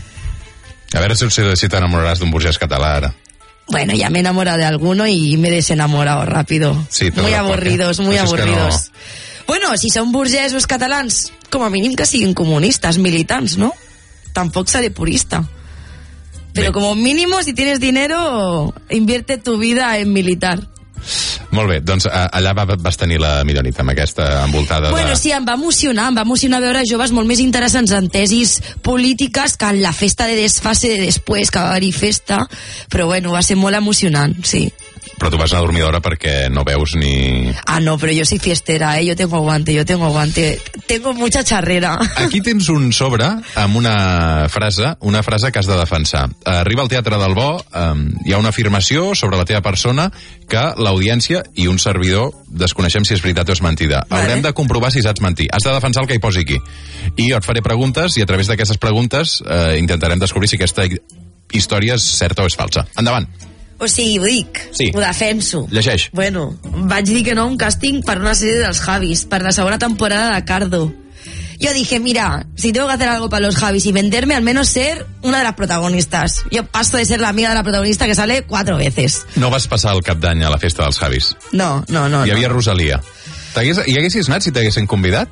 Speaker 15: A veure si, si t'enamoraràs d'un burgès català, ara.
Speaker 16: Bueno, ya me he enamorado de alguno y me he desenamorado rápido.
Speaker 15: Sí, te
Speaker 16: muy
Speaker 15: lo
Speaker 16: aburridos, muy
Speaker 15: Això és que
Speaker 16: aburridos. Bueno, si són burgesos catalans, com a mínim que siguin comunistes, militants, ¿no? Tampoc seré purista. Pero como mínimo, si tienes dinero, invierte tu vida en militar.
Speaker 15: Molt bé, doncs a- allà va, vas tenir la millor nit, amb aquesta envoltada
Speaker 16: Bueno,
Speaker 15: de...
Speaker 16: sí, em va emocionar, em va emocionar veure joves molt més interessants en tesis polítiques que en la festa de desfase de després, que va haver-hi festa, però bueno, va ser molt emocionant, sí.
Speaker 15: Però tu vas anar a dormir d'hora perquè no veus ni...
Speaker 16: Ah, no, pero yo soy fiestera, ¿eh? Yo tengo aguante, yo tengo aguante. Tengo mucha charrera.
Speaker 15: Aquí tens un sobre amb una frase, una frase que has de defensar. Arriba al Teatre del Bo, um, hi ha una afirmació sobre la teva persona que l'audiència i un servidor desconeixem si és veritat o és mentida.
Speaker 16: Vale.
Speaker 15: Haurem de comprovar si saps mentir. Has de defensar el que hi posi aquí. I jo et faré preguntes i a través d'aquestes preguntes eh, intentarem descobrir si aquesta història és certa o és falsa. Endavant.
Speaker 16: O sigui, ho dic,
Speaker 15: Sí.
Speaker 16: ho defenso.
Speaker 15: Llegeix.
Speaker 16: Bueno, vaig dir que no a un càsting per una sèrie dels Javis, per la segona temporada de Cardo. Yo dije, mira, si tengo que hacer algo para los Javis y venderme, al menos ser una de las protagonistas. Yo paso de ser la amiga de la protagonista que sale cuatro veces.
Speaker 15: No vas passar el cap d'any a la festa dels Javis.
Speaker 16: No, no, no.
Speaker 15: Hi havia
Speaker 16: no.
Speaker 15: Rosalia. T'hagués- Hi haguessis anat si t'haguessin convidat?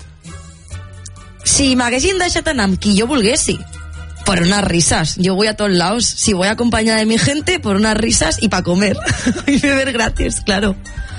Speaker 16: Si m'haguessin deixat anar amb qui jo volguessi, por unas risas. Yo voy a todos lados. Si voy acompañada de mi gente, por unas risas y para comer. Y beber gratis, claro.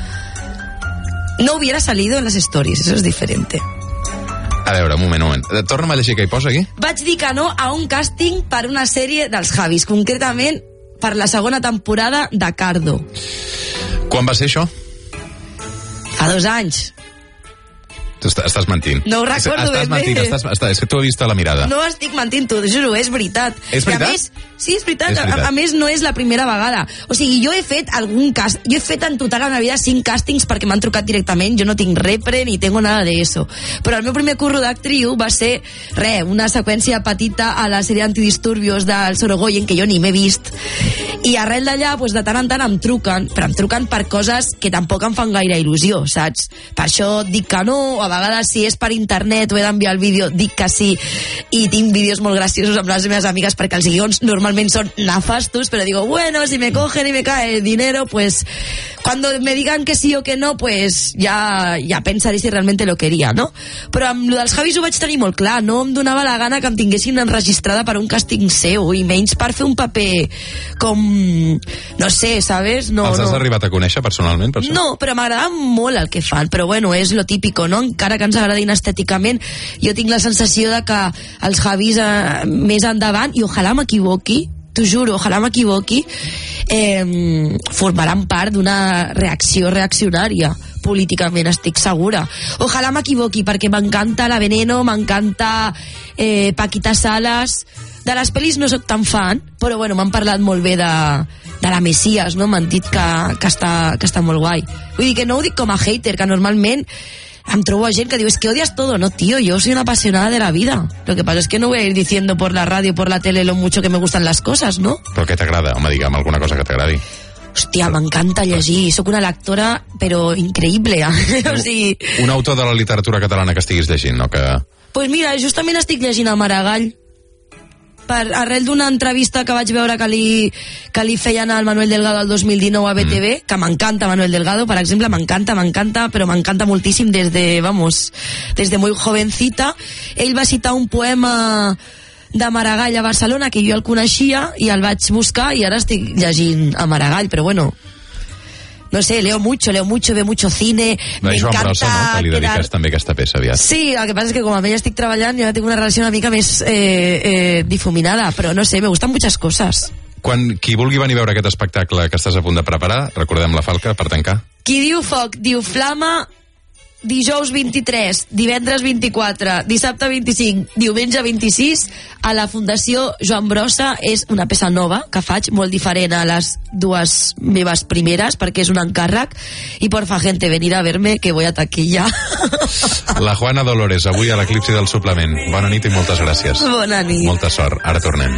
Speaker 16: No hubiera salido en las stories, eso es diferente.
Speaker 15: A veure, un moment, un moment. Eh, Torna'm a llegir què hi posa aquí.
Speaker 16: Vaig dir que no a un càsting per una sèrie dels Javis, concretament per la segona temporada de Cardo.
Speaker 15: Quan va ser això?
Speaker 16: Fa dos anys.
Speaker 15: Tu est- estàs mentint.
Speaker 16: No ho recordo
Speaker 15: Estàs
Speaker 16: ben
Speaker 15: mentint,
Speaker 16: bé.
Speaker 15: estàs, estàs, és que t'ho he vist a la mirada.
Speaker 16: No estic mentint, t'ho juro, és veritat.
Speaker 15: És
Speaker 16: I
Speaker 15: veritat?
Speaker 16: a més, sí, és veritat.
Speaker 15: És veritat.
Speaker 16: A, a més, no és la primera vegada. O sigui, jo he fet algun cas, jo he fet en total a la meva vida cinc càstings perquè m'han trucat directament, jo no tinc repre ni tengo nada de eso. Però el meu primer curro d'actriu va ser, re, una seqüència petita a la sèrie Antidisturbios del Sorogoyen, que jo ni m'he vist. I arrel d'allà, pues, de tant en tant em truquen, però em truquen per coses que tampoc em fan gaire il·lusió, saps? Per això dic que no, a vegades si és per internet o he d'enviar el vídeo, dic que sí, i tinc vídeos molt graciosos amb les meves amigues perquè els guions normalment són nefastos, però digo, bueno, si me cogen y me cae dinero, pues cuando me digan que sí o que no, pues ya, ya pensaré si realmente lo quería, no? Però amb lo dels Javis ho vaig tenir molt clar, no em donava la gana que em tinguessin enregistrada per un càsting seu, i menys per fer un paper com, no sé, ¿sabes? No,
Speaker 15: Els has
Speaker 16: no.
Speaker 15: arribat a conèixer personalment? Per això?
Speaker 16: No, però m'agrada molt el que fan, però bueno, és lo típico, no? Encara que ens agradin estèticament, jo tinc la sensació de que els Javis eh, més endavant, i ojalà m'equivoqui, t'ho juro, ojalà m'equivoqui, eh, formaran part d'una reacció reaccionària políticament, estic segura. Ojalà m'equivoqui, perquè m'encanta la Veneno, m'encanta eh, Paquita Salas. De les pel·lis no sóc tan fan, però bueno, m'han parlat molt bé de, de la Messias, no? M'han dit que, que, està, que està molt guai. Vull dir que no ho dic com a hater, que normalment em trobo a gent que diu, es que odias todo. No, tío, yo soy una apasionada de la vida. Lo que pasa es que no voy a ir diciendo por la radio, por la tele, lo mucho que me gustan las cosas, ¿no?
Speaker 15: Però què t'agrada? Home, digue'm alguna cosa que t'agradi.
Speaker 16: Hòstia, m'encanta llegir. Soc una lectora, però increïble. O sigui...
Speaker 15: Un autor de la literatura catalana que estiguis llegint, no? Que...
Speaker 16: Pues mira, justament estic llegint a Maragall, per arrel d'una entrevista que vaig veure que li, que li feien al Manuel Delgado el dos mil dinou a B T V, mm. que m'encanta Manuel Delgado, per exemple, m'encanta, m'encanta, però m'encanta moltíssim des de, vamos, des de molt jovencita. Ell va citar un poema de Maragall a Barcelona, que jo el coneixia, i el vaig buscar, i ara estic llegint a Maragall, però bueno... No sé, leo mucho, leo mucho, veo mucho cine,
Speaker 15: no,
Speaker 16: me encanta...
Speaker 15: Brossa, no? Que li dediques quedar... també aquesta peça aviat.
Speaker 16: Sí, el que passa és que com a ella estic treballant, jo tinc una relació una mica més eh, eh, difuminada, però no sé, me gustan muchas cosas.
Speaker 15: Quan qui vulgui venir a veure aquest espectacle que estàs a punt de preparar, recordem la falca per tancar.
Speaker 16: Qui diu foc, diu flama, dijous vint-i-tres, divendres vint-i-quatre, dissabte vint-i-cinc, diumenge vint-i-sis, a la Fundació Joan Brossa. És una peça nova que faig, molt diferent a les dues meves primeres, perquè és un encàrrec, i porfa, gente, venir a verme, que voy a taquilla.
Speaker 15: La Juana Dolores, avui a l'Eclipsi del Suplement. Bona nit i moltes gràcies.
Speaker 16: Bona nit.
Speaker 15: Molta sort. Ara tornem.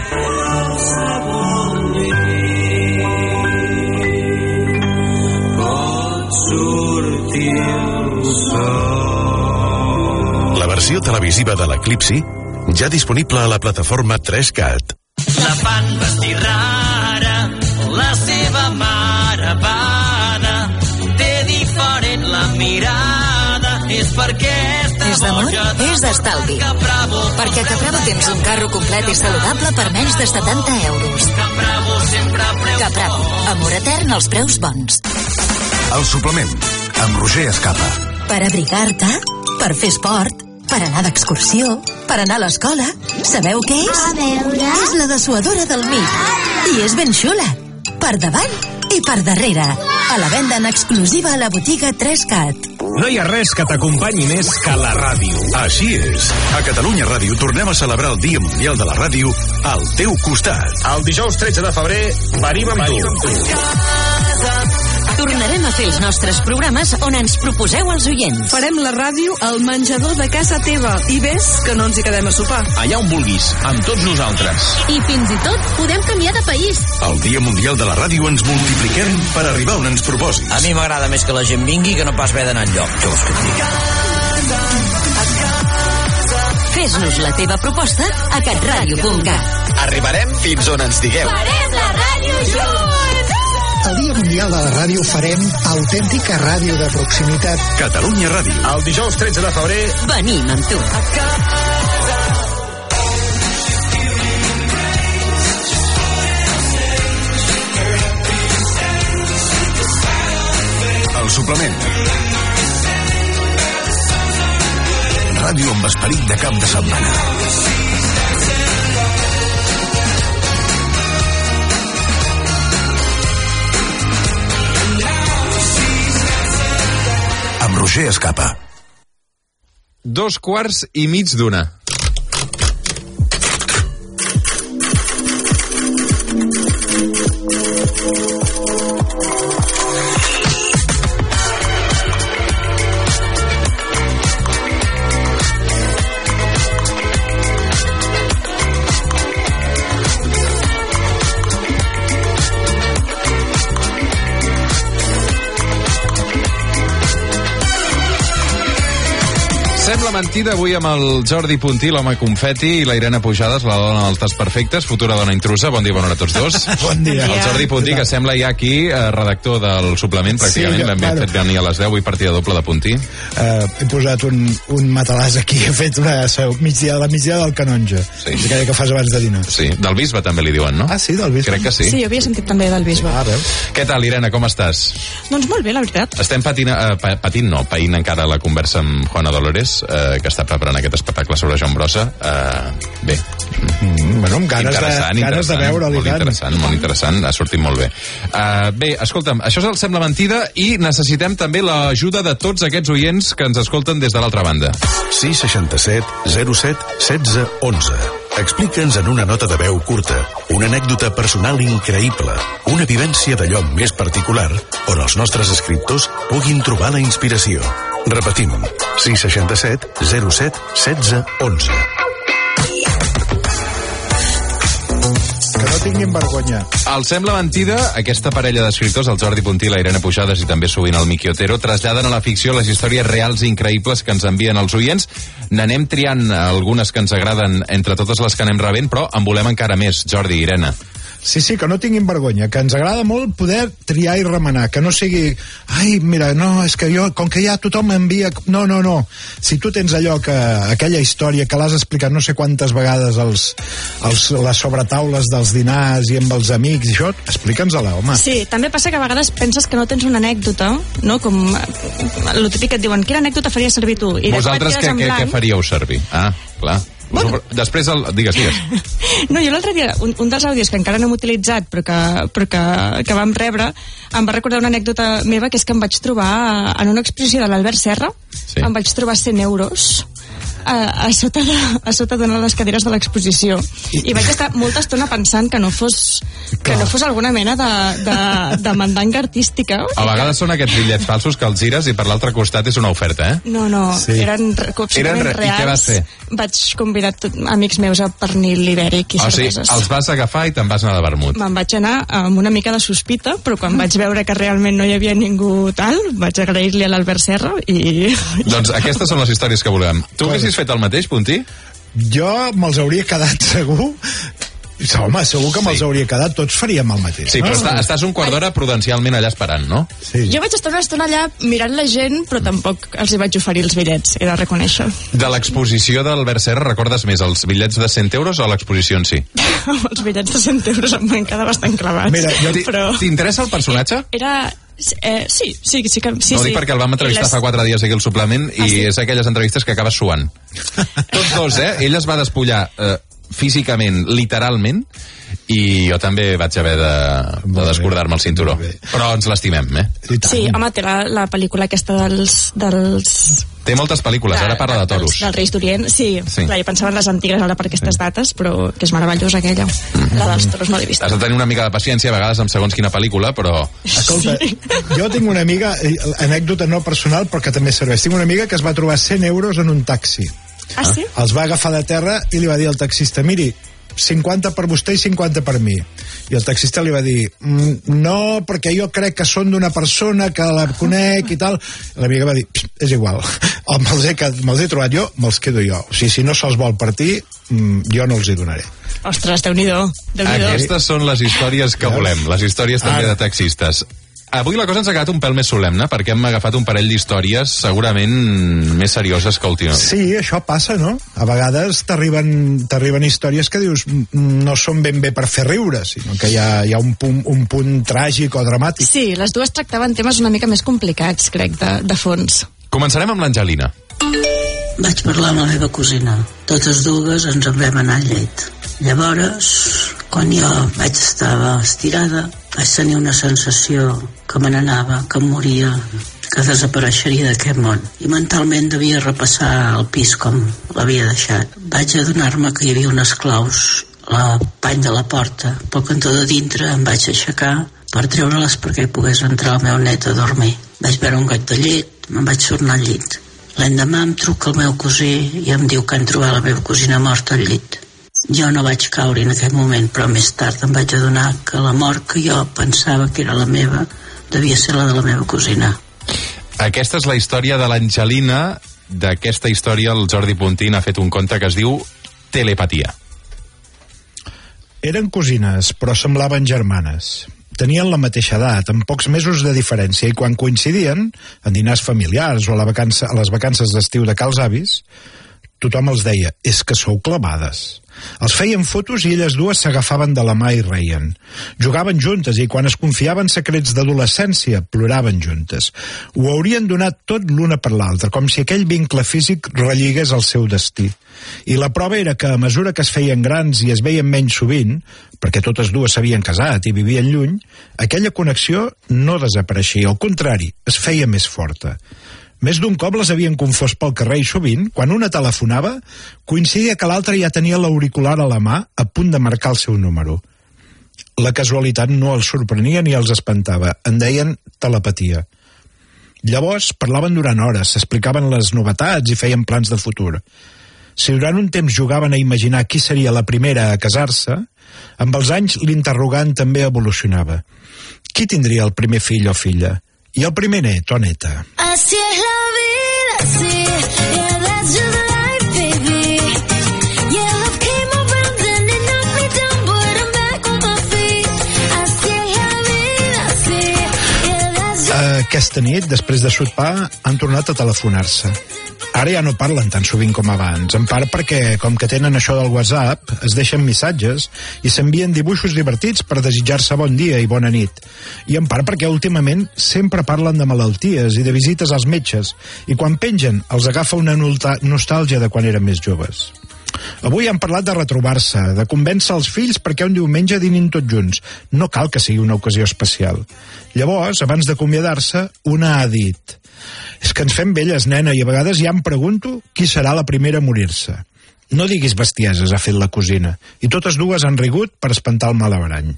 Speaker 12: La versió televisiva de l'Eclipsi ja disponible a la plataforma tres cat.
Speaker 14: La fan vestir rara, la seva mare bada, té diferent la mirada, és perquè
Speaker 17: és d'amor, és d'estalvi. Perquè a Capravo tens un carro complet i saludable per menys de setanta euros. Capravo, amor etern als preus bons.
Speaker 12: El suplement, amb Roger Escapa.
Speaker 17: Per abrigar-te, per fer esport, per anar d'excursió, per anar a l'escola. Sabeu què és?
Speaker 18: A veure...
Speaker 17: És la dessuadora del M I T. I és ben xula. Per davant i per darrere. A la venda en exclusiva a la botiga tres cat.
Speaker 19: No hi ha res que t'acompanyi més que la ràdio.
Speaker 12: Així és. A Catalunya Ràdio tornem a celebrar el Dia Mundial de la Ràdio al teu costat.
Speaker 19: El dijous tretze de febrer venim amb tu.
Speaker 17: Tornarem a fer els nostres programes on ens proposeu els oients.
Speaker 20: Farem la ràdio al menjador de casa teva i ves que no ens hi quedem a sopar.
Speaker 19: Allà on vulguis, amb tots nosaltres.
Speaker 20: I fins i tot podem canviar de país.
Speaker 12: El Dia Mundial de la Ràdio ens multipliquem per arribar on ens proposis.
Speaker 21: A mi m'agrada més que la gent vingui que no pas haver d'anar enlloc. Jo us que
Speaker 17: Fes-nos la teva proposta a catradio punt cat.
Speaker 21: Arribarem fins on ens digueu.
Speaker 20: Farem la ràdio junts!
Speaker 22: El Dia Mundial de la Ràdio farem autèntica ràdio de proximitat.
Speaker 12: Catalunya Ràdio.
Speaker 19: El dijous tretze de febrer
Speaker 17: venim amb tu.
Speaker 12: El suplement. Ràdio amb esperit de cap de setmana. Amb Roger Escapa.
Speaker 15: Dos quarts i mig d'una. Sembla mentida avui amb el Jordi Puntí, l'home confeti, i la Irene Pujades, la dona dels tas perfectes, futura dona intrusa. Bon dia, bona hora a tots dos.
Speaker 22: Bon dia.
Speaker 15: El Jordi Puntí, que sembla ja aquí, eh, redactor del suplement, pràcticament.
Speaker 22: Sí,
Speaker 15: L'hem
Speaker 22: claro.
Speaker 15: fet venir a les deu i partida doble de Puntí.
Speaker 22: Uh, he posat un, un matalàs aquí, he fet una migdia, la migdia del canonge.
Speaker 15: Sí.
Speaker 22: Aquella que fas abans de dinar.
Speaker 15: Sí, del bisbe també li diuen, no?
Speaker 22: Ah, sí, del bisbe.
Speaker 15: Crec que sí.
Speaker 3: Sí, jo havia sentit també del bisbe.
Speaker 22: Ah, veus?
Speaker 15: Què tal, Irene, com estàs?
Speaker 3: Doncs molt bé, la veritat.
Speaker 15: Estem patint, eh, pa- patint no, païnt encara la conversa amb Juana Dolores, eh, que està preparant aquest espectacle sobre Joan Brossa. Eh, bé.
Speaker 22: Mm, bueno, amb ganes de,
Speaker 15: interessant,
Speaker 22: ganes de veure-li.
Speaker 15: molt interessant, molt interessant, ha sortit molt bé. Uh, bé, escolta'm, això és el Sembla Mentida i necessitem també l'ajuda de tots aquests oients que ens escolten des de l'altra banda.
Speaker 12: sis seixanta set zero set setze onze. Explica'ns en una nota de veu curta una anècdota personal increïble, una vivència d'allò més particular on els nostres escriptors puguin trobar la inspiració. Repetim, sis seixanta set zero set setze onze.
Speaker 22: Que no tinguin vergonya.
Speaker 15: El Sembla Mentida, aquesta parella d'escriptors, el Jordi Puntí, la Irene Pujades i també sovint el Miqui Otero, traslladen a la ficció les històries reals i increïbles que ens envien els oients. N'anem triant algunes que ens agraden entre totes les que anem rebent, però en volem encara més, Jordi, Irene.
Speaker 22: Sí, sí, que no tinguin vergonya, que ens agrada molt poder triar i remenar, que no sigui ai, mira, no, és que jo, com que ja tothom m'envia... No, no, no. Si tu tens allò que, aquella història que l'has explicat no sé quantes vegades als, als, les sobretaules dels dinars i amb els amics i això, explica'ns-la, home.
Speaker 3: Sí, també passa que a vegades penses que no tens una anècdota, no? Com el típic que et diuen, quina anècdota faria servir tu? I
Speaker 15: Vosaltres què, què, què faríeu servir? Ah, clar. Bueno. Després, el... digues, digues.
Speaker 3: No, jo l'altre dia, un, un dels àudios que encara no hem utilitzat, però que, però que, que vam rebre, em va recordar una anècdota meva, que és que em vaig trobar en una exposició de l'Albert Serra, sí. Em vaig trobar cent euros a, a sota de, a sota d'una de les cadires de l'exposició, i vaig estar molta estona pensant que no fos que no fos alguna mena de, de, de mandanga artística.
Speaker 15: A vegades són aquests bitllets falsos que els gires i per l'altre costat és una oferta, eh?
Speaker 3: No, no, sí. eren absolutament
Speaker 15: re
Speaker 3: reals.
Speaker 15: I què vas fer?
Speaker 3: Vaig convidar tot, amics meus a pernil ibèric i
Speaker 15: o
Speaker 3: cerveses.
Speaker 15: sigui, els vas agafar i te'n vas anar de vermut.
Speaker 3: Me'n vaig anar amb una mica de sospita, però quan vaig veure que realment no hi havia ningú tal, vaig agrair-li a l'Albert Serra i...
Speaker 15: Doncs aquestes són les històries que volem. Tu haguessis fet el mateix, Puntí?
Speaker 22: Jo me'ls hauria quedat segur. Home, segur que me'ls sí. hauria quedat, tots faríem el mateix.
Speaker 15: Sí,
Speaker 22: no?
Speaker 15: però està, estàs un quart d'hora prudencialment allà esperant, no?
Speaker 22: Sí.
Speaker 3: Jo vaig estar una estona allà mirant la gent, però tampoc els hi vaig oferir els bitllets, he de reconèixer.
Speaker 15: De l'exposició d'Albert Serra, recordes més els bitllets de cent euros o l'exposició en si?
Speaker 3: Els bitllets de cent euros em van quedar bastant clavats.
Speaker 15: Mira,
Speaker 3: però...
Speaker 15: t'interessa el personatge?
Speaker 3: Era... Eh, sí, sí, sí que... Sí,
Speaker 15: no ho dic
Speaker 3: sí.
Speaker 15: perquè el vam entrevistar les... fa quatre dies aquí al suplement i ah, sí? és aquelles entrevistes que acabes suant. Tots dos, eh? Ell es va despullar eh, físicament, literalment, i jo també vaig haver de, de descordar-me el cinturó. Però ens l'estimem, eh?
Speaker 3: Sí, home, té la, la pel·lícula aquesta dels... dels...
Speaker 15: Té moltes pel·lícules, ara parla de toros.
Speaker 3: Dels, dels Reis d'Orient, sí. sí. Clar, jo pensava en les antigues ara per aquestes dates, però que és meravellosa aquella. Mm-hmm. La dels toros no l'he vist.
Speaker 15: Has de tenir una mica de paciència, a vegades, amb segons quina pel·lícula, però...
Speaker 22: Escolta, sí. Jo tinc una amiga, anècdota no personal, però que també serveix. Tinc una amiga que es va trobar cent euros en un taxi.
Speaker 3: Ah, sí?
Speaker 22: Els va agafar de terra i li va dir al taxista, miri, cinquanta per vostè i cinquanta per mi. I el taxista li va dir, no, perquè jo crec que són d'una persona que la conec i tal. L'amiga va dir, és igual, me'ls he, me he trobat jo, me'ls quedo jo. O sigui, si no se'ls vol partir, jo no els hi donaré.
Speaker 3: Ostres, Déu-n'hi-do. Déu-n'hi-do.
Speaker 15: Aquestes són les històries que volem, les històries també de taxistes. Avui la cosa ens ha quedat un pèl més solemne perquè hem agafat un parell d'històries segurament més serioses que últimament.
Speaker 22: Sí, això passa, no? A vegades t'arriben t'arriben històries que dius no són ben bé per fer riure, sinó que hi ha, hi ha un, punt, un punt tràgic o dramàtic.
Speaker 3: Sí, les dues tractaven temes una mica més complicats, crec, de, de fons.
Speaker 15: Començarem amb l'Angelina.
Speaker 18: Vaig parlar amb la meva cosina. Totes dues ens en vam anar al llit. Llavors, quan jo vaig estar estirada, vaig tenir una sensació que me n'anava, que em moria, que desapareixeria d'aquest món. I mentalment devia repassar el pis com l'havia deixat. Vaig adonar-me que hi havia unes claus a la pany de la porta. Pel cantó de dintre em vaig aixecar per treure-les perquè pogués entrar el meu net a dormir. Vaig veure un gat de llit, me'n vaig tornar al llit. L'endemà em truca el meu cosí i em diu que han trobat la meva cosina morta al llit. Jo no vaig caure en aquell moment, però més tard em vaig adonar que la mort que jo pensava que era la meva devia ser la de la meva cosina.
Speaker 15: Aquesta és la història de l'Angelina d'aquesta història el Jordi Puntín ha fet un conte que es diu Telepatia.
Speaker 22: Eren cosines, però semblaven germanes. Tenien la mateixa edat, amb pocs mesos de diferència, i quan coincidien, en dinars familiars o a, la vacança, a les vacances d'estiu de cals avis, tothom els deia, és que sou clavades. Els feien fotos i elles dues s'agafaven de la mà i reien. Jugaven juntes i quan es confiaven secrets d'adolescència, ploraven juntes. Ho haurien donat tot l'una per l'altra, com si aquell vincle físic relligés el seu destí. I la prova era que a mesura que es feien grans i es veien menys sovint, perquè totes dues s'havien casat i vivien lluny, aquella connexió no desapareixia, al contrari, es feia més forta. Més d'un cop les havien confós pel carrer i sovint, quan una telefonava, coincidia que l'altra ja tenia l'auricular a la mà a punt de marcar el seu número. La casualitat no els sorprenia ni els espantava, en deien telepatia. Llavors parlaven durant hores, s'explicaven les novetats i feien plans de futur. Si durant un temps jugaven a imaginar qui seria la primera a casar-se, amb els anys l'interrogant també evolucionava. Qui tindria el primer fill o filla? I el primer net o neta?
Speaker 13: Así es la vida, así, yeah, that's just life, baby. Yeah, love came around and it knocked me down, but I'm back on my feet. Así es la vida, así, yeah, that's just...
Speaker 22: Aquesta nit, després de sopar, han tornat a telefonar-se. Ara ja no parlen tan sovint com abans, en part perquè, com que tenen això del WhatsApp, es deixen missatges i s'envien dibuixos divertits per desitjar-se bon dia i bona nit. I en part perquè últimament sempre parlen de malalties i de visites als metges, i quan pengen els agafa una nostàlgia de quan eren més joves. Avui han parlat de retrobar-se, de convèncer els fills perquè un diumenge dinin tots junts. No cal que sigui una ocasió especial. Llavors, abans d'acomiadar-se, una ha dit: és que ens fem velles, nena, i a vegades ja em pregunto qui serà la primera a morir-se. No diguis bestieses, ha fet la cosina, i totes dues han rigut per espantar el malabarany.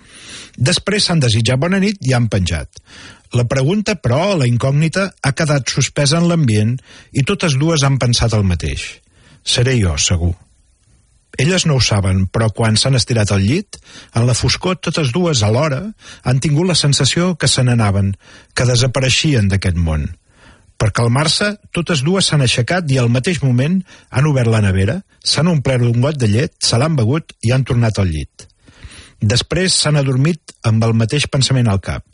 Speaker 22: Després s'han desitjat bona nit i han penjat. La pregunta, però, la incògnita, ha quedat suspesa en l'ambient i totes dues han pensat el mateix. Seré jo, segur. Elles no ho saben, però quan s'han estirat al llit, en la foscor totes dues alhora han tingut la sensació que se n'anaven, que desapareixien d'aquest món. Per calmar-se, totes dues s'han aixecat i al mateix moment han obert la nevera, s'han omplert un got de llet, se l'han begut i han tornat al llit. Després s'han adormit amb el mateix pensament al cap.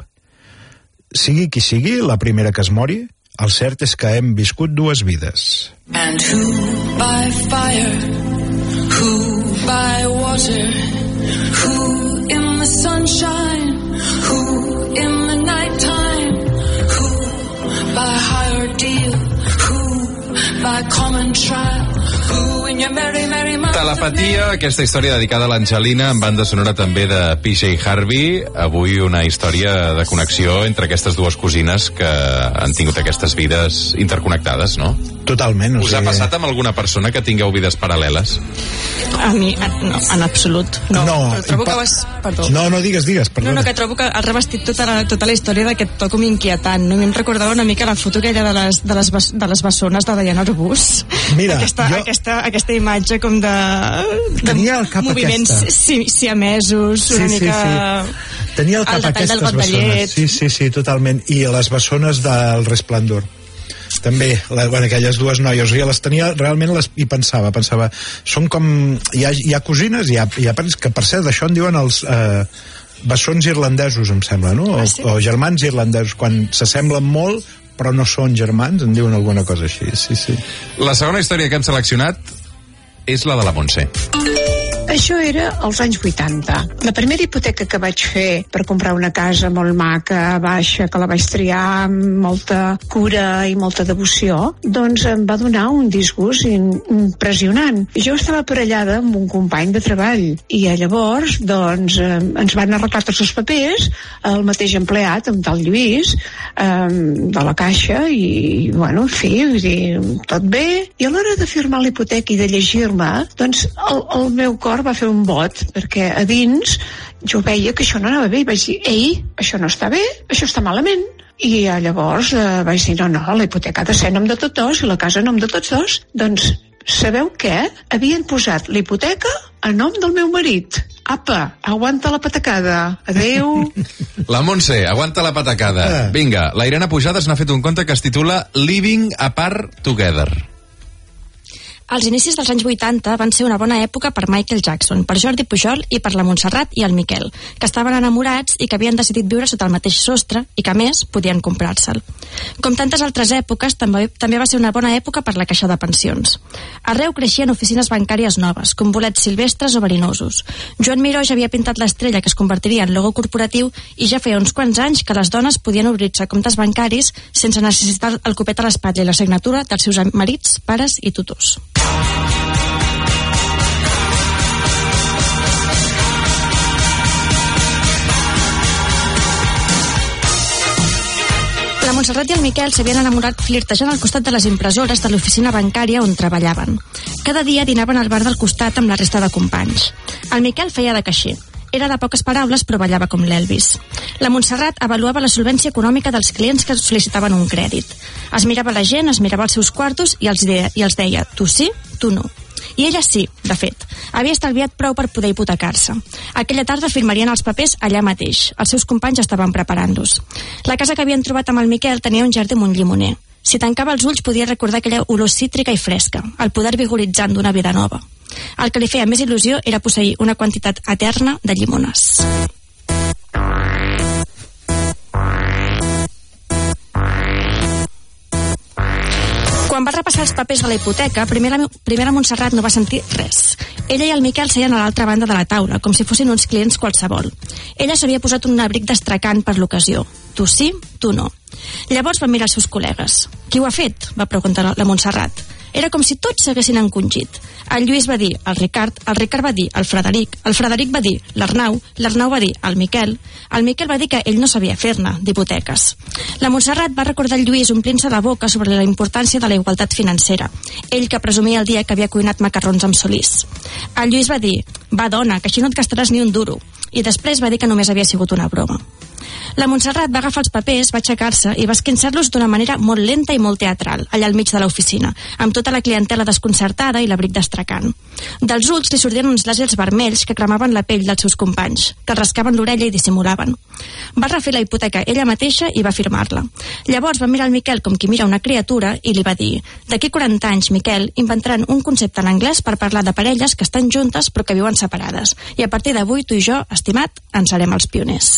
Speaker 22: Sigui qui sigui la primera que es mori, el cert és que hem viscut dues vides.
Speaker 13: And who by fire, who by water, who in the sunshine, who in the nighttime, who by high ordeal, who by common trial, who in your merry, merry mountain.
Speaker 15: Telepatia, aquesta història dedicada a l'Angelina, amb banda sonora també de P J Harvey. Avui una història de connexió entre aquestes dues cosines que han tingut aquestes vides interconnectades, no?
Speaker 22: Totalment.
Speaker 15: Us ha passat amb alguna persona que tingueu vides paral·leles?
Speaker 3: A mi, no, en absolut. No,
Speaker 22: no
Speaker 3: però trobo que vas... Perdó.
Speaker 22: No, no, digues, digues, perdona.
Speaker 3: No, no, que trobo que has revestit tota la, tota la història d'aquest to com inquietant. No? A mi em recordava una mica la foto aquella de les, de les, de les bessones de Diana Arbus.
Speaker 22: Mira,
Speaker 3: aquesta,
Speaker 22: jo...
Speaker 3: aquesta, aquesta imatge com de, de
Speaker 22: tenia el cap
Speaker 3: moviments si, siamesos,
Speaker 22: sí,
Speaker 3: una
Speaker 22: sí,
Speaker 3: mica...
Speaker 22: Sí. Tenia el cap
Speaker 3: el
Speaker 22: aquestes
Speaker 3: del
Speaker 22: bessones. Sí, sí, sí, totalment. I les bessones del Resplendor. També, la, bueno, aquelles dues noies, jo les tenia, realment les, i pensava, pensava, són com, hi ha, hi ha cosines, hi ha, hi ha, que per cert, d'això en diuen els eh, bessons irlandesos, em sembla, no? O, ah, sí? o germans irlandesos, quan s'assemblen molt, però no són germans, en diuen alguna cosa així, sí, sí.
Speaker 15: La segona història que hem seleccionat és la de la Montse.
Speaker 4: Això era als anys vuitanta. La primera hipoteca que vaig fer per comprar una casa molt maca, baixa, que la vaig triar amb molta cura i molta devoció, doncs em va donar un disgust impressionant. I jo estava aparellada amb un company de treball i llavors doncs ens van arreglar tots els papers, el mateix empleat, amb tal Lluís, de la Caixa, i bueno, en fi, vull dir, tot bé. I a l'hora de firmar la hipoteca i de llegir-me, doncs el, el meu cor va fer un vot, perquè a dins jo veia que això no anava bé i vaig dir, ei, això no està bé, això està malament. I llavors eh, vaig dir, no, no, la hipoteca ha de ser a nom de tots dos i la casa a nom de tots dos. Doncs sabeu què? Havien posat la hipoteca a nom del meu marit. Apa, aguanta la patacada. Adeu.
Speaker 15: La Montse, aguanta la patacada. Vinga, la Irene Pujades n'ha fet un conte que es titula Living Apart Together.
Speaker 3: Els inicis dels anys vuitanta van ser una bona època per Michael Jackson, per Jordi Pujol i per la Montserrat i el Miquel, que estaven enamorats i que havien decidit viure sota el mateix sostre i que, a més, podien comprar-se'l. Com tantes altres èpoques, també, també va ser una bona època per la caixa de pensions. Arreu creixien oficines bancàries noves, com bolets silvestres o verinosos. Joan Miró ja havia pintat l'estrella que es convertiria en logo corporatiu i ja feia uns quants anys que les dones podien obrir-se comptes bancaris sense necessitar el copet a l'espatlla i la signatura dels seus marits, pares i tutors. La Montserrat i el Miquel s'havien enamorat flirtejant al costat de les impressores de l'oficina bancària on treballaven. Cada dia dinaven al bar del costat amb la resta de companys. El Miquel feia de caixer. Era de poques paraules, però ballava com l'Elvis. La Montserrat avaluava la solvència econòmica dels clients que sol·licitaven un crèdit. Es mirava la gent, es mirava els seus quartos i els deia, i els deia tu sí, tu no. I ella sí, de fet. Havia estalviat prou per poder hipotecar-se. Aquella tarda firmarien els papers allà mateix. Els seus companys estaven preparant-los. La casa que havien trobat amb el Miquel tenia un jardí amb un llimoner. Si tancava els ulls podia recordar aquella olor cítrica i fresca, el poder vigoritzant d'una vida nova. El que li feia més il·lusió era posseir una quantitat eterna de llimones. Quan va repassar els papers de la hipoteca, primer la, primer la Montserrat no va sentir res. Ella i el Miquel seien a l'altra banda de la taula, com si fossin uns clients qualsevol. Ella s'havia posat un abric d'estracant per l'ocasió. Tu sí, tu no. Llavors van mirar els seus col·legues. Qui ho ha fet? Va preguntar la Montserrat. Era com si tots s'haguessin encongit. El Lluís va dir el Ricard, el Ricard va dir el Frederic, el Frederic va dir l'Arnau, l'Arnau va dir el Miquel, el Miquel va dir que ell no sabia fer-ne, d'hipoteques. La Montserrat va recordar el Lluís omplint-se la boca sobre la importància de la igualtat financera, ell que presumia el dia que havia cuinat macarrons amb Solís. El Lluís va dir, va dona, que així no et gastaràs ni un duro, i després va dir que només havia sigut una broma. La Montserrat va agafar els papers, va aixecar-se i va esquinçar-los d'una manera molt lenta i molt teatral, allà al mig de l'oficina, amb tota la clientela desconcertada i l'abric d'estracant. Dels ulls li sortien uns làsers vermells que cremaven la pell dels seus companys, que rascaven l'orella i dissimulaven. Va refer la hipoteca ella mateixa i va firmar-la. Llavors va mirar el Miquel com qui mira una criatura i li va dir d'aquí quaranta anys, Miquel, inventaran un concepte en anglès per parlar de parelles que estan juntes però que viuen separades. I a partir d'avui, tu i jo, estimat, en serem els pioners.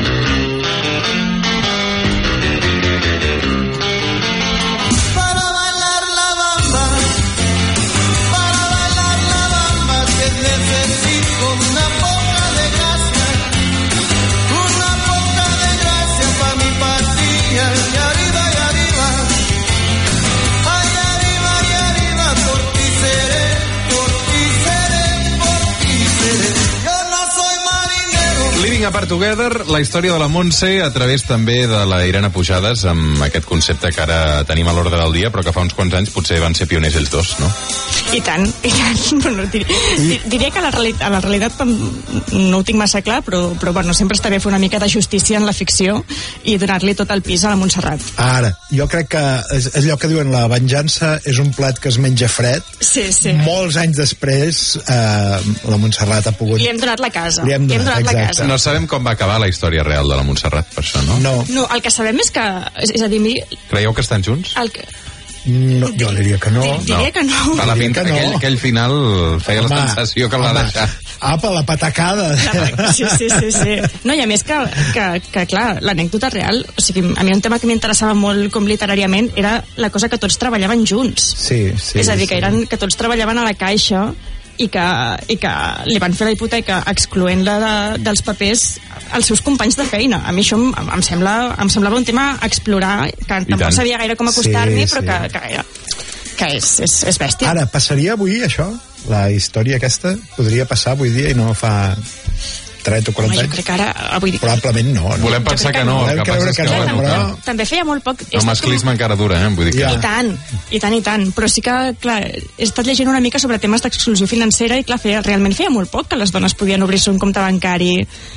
Speaker 15: Apart Together, la història de la Montse a través també de la Irene Pujades amb aquest concepte que ara tenim a l'ordre del dia però que fa uns quants anys potser van ser pioners ells dos, no?
Speaker 3: I tant, i tant. Bueno, diria, diria que a la, realitat, a la realitat no ho tinc massa clar, però, però bueno, sempre està bé fer una mica de justícia en la ficció i donar-li tot el pis a la Montserrat.
Speaker 22: Ara, jo crec que és, és allò que diuen la venjança és un plat que es menja fred.
Speaker 3: Sí, sí.
Speaker 22: Molts anys després eh, la Montserrat ha pogut...
Speaker 3: Li hem donat la casa.
Speaker 22: Li hem donat,
Speaker 3: Li hem donat la casa.
Speaker 15: No sabem com va acabar la història real de la Montserrat, per això, no?
Speaker 22: No.
Speaker 3: No, el que sabem és que... És, és a dir, mi...
Speaker 15: Creieu que estan junts?
Speaker 3: El que...
Speaker 22: No, jo diria que no.
Speaker 3: Diria que no.
Speaker 15: A la pinta,
Speaker 22: que no.
Speaker 15: aquell, aquell final feia home, la sensació que el va deixar.
Speaker 22: Apa, la patacada.
Speaker 3: Sí, sí, sí, sí. No, i a més que, que, que clar, l'anècdota real, o sigui, a mi un tema que m'interessava molt com literàriament era la cosa que tots treballaven junts.
Speaker 22: Sí, sí.
Speaker 3: És a dir, que,
Speaker 22: sí.
Speaker 3: eren, que tots treballaven a la caixa i que, i que li van fer la hipoteca excloent-la de, dels papers als seus companys de feina. A mi això em, em, sembla, em semblava un tema a explorar, que tampoc sabia gaire com acostar-m'hi, sí, però sí. que, que, que és, és, és bèstia.
Speaker 22: Ara, passaria avui això? La història aquesta podria passar avui dia i no fa trenta o quaranta
Speaker 3: Home,
Speaker 22: anys?
Speaker 3: jo crec que ara, avui...
Speaker 22: Probablement no. no?
Speaker 15: Volem pensar que, que no.
Speaker 22: Volem
Speaker 15: que creure que,
Speaker 22: que no,
Speaker 15: no,
Speaker 22: però...
Speaker 3: També feia molt poc...
Speaker 15: El masclisme com... encara dura, eh? Vull dir que...
Speaker 3: I tant, i tant, i tant. Però sí que, clar, he estat llegint una mica sobre temes d'exclusió financera i, clar, feia, realment feia molt poc que les dones podien obrir-se un compte bancari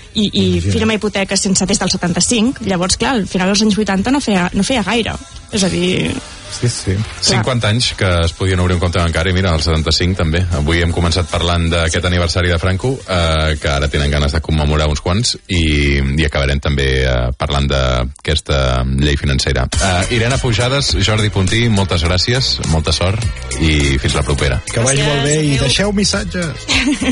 Speaker 3: i, i firma hipoteques sense des del setanta-cinc. Llavors, clar, al final dels anys vuitanta no feia, no feia gaire. És a dir...
Speaker 22: Sí, sí.
Speaker 15: cinquanta anys que es podien obrir un compte bancari, mira, el setanta-cinc també. Avui hem començat parlant d'aquest aniversari de Franco, eh, que ara tenen ganes de commemorar uns quants, i, i acabarem també eh, parlant d'aquesta llei financera. Eh, Irene Pujades, Jordi Puntí, moltes gràcies, molta sort, i fins la propera.
Speaker 22: Que vagi molt bé i deixeu missatges.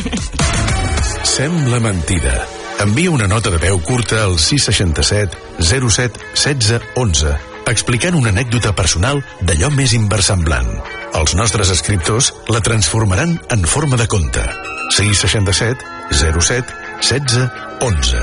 Speaker 12: Sembla mentida. Envia una nota de veu curta al sis seixanta set zero set setze onze explicant una anècdota personal d'allò més inversemblant. Els nostres escriptors la transformaran en forma de conte. sis seixanta set zero set setze onze.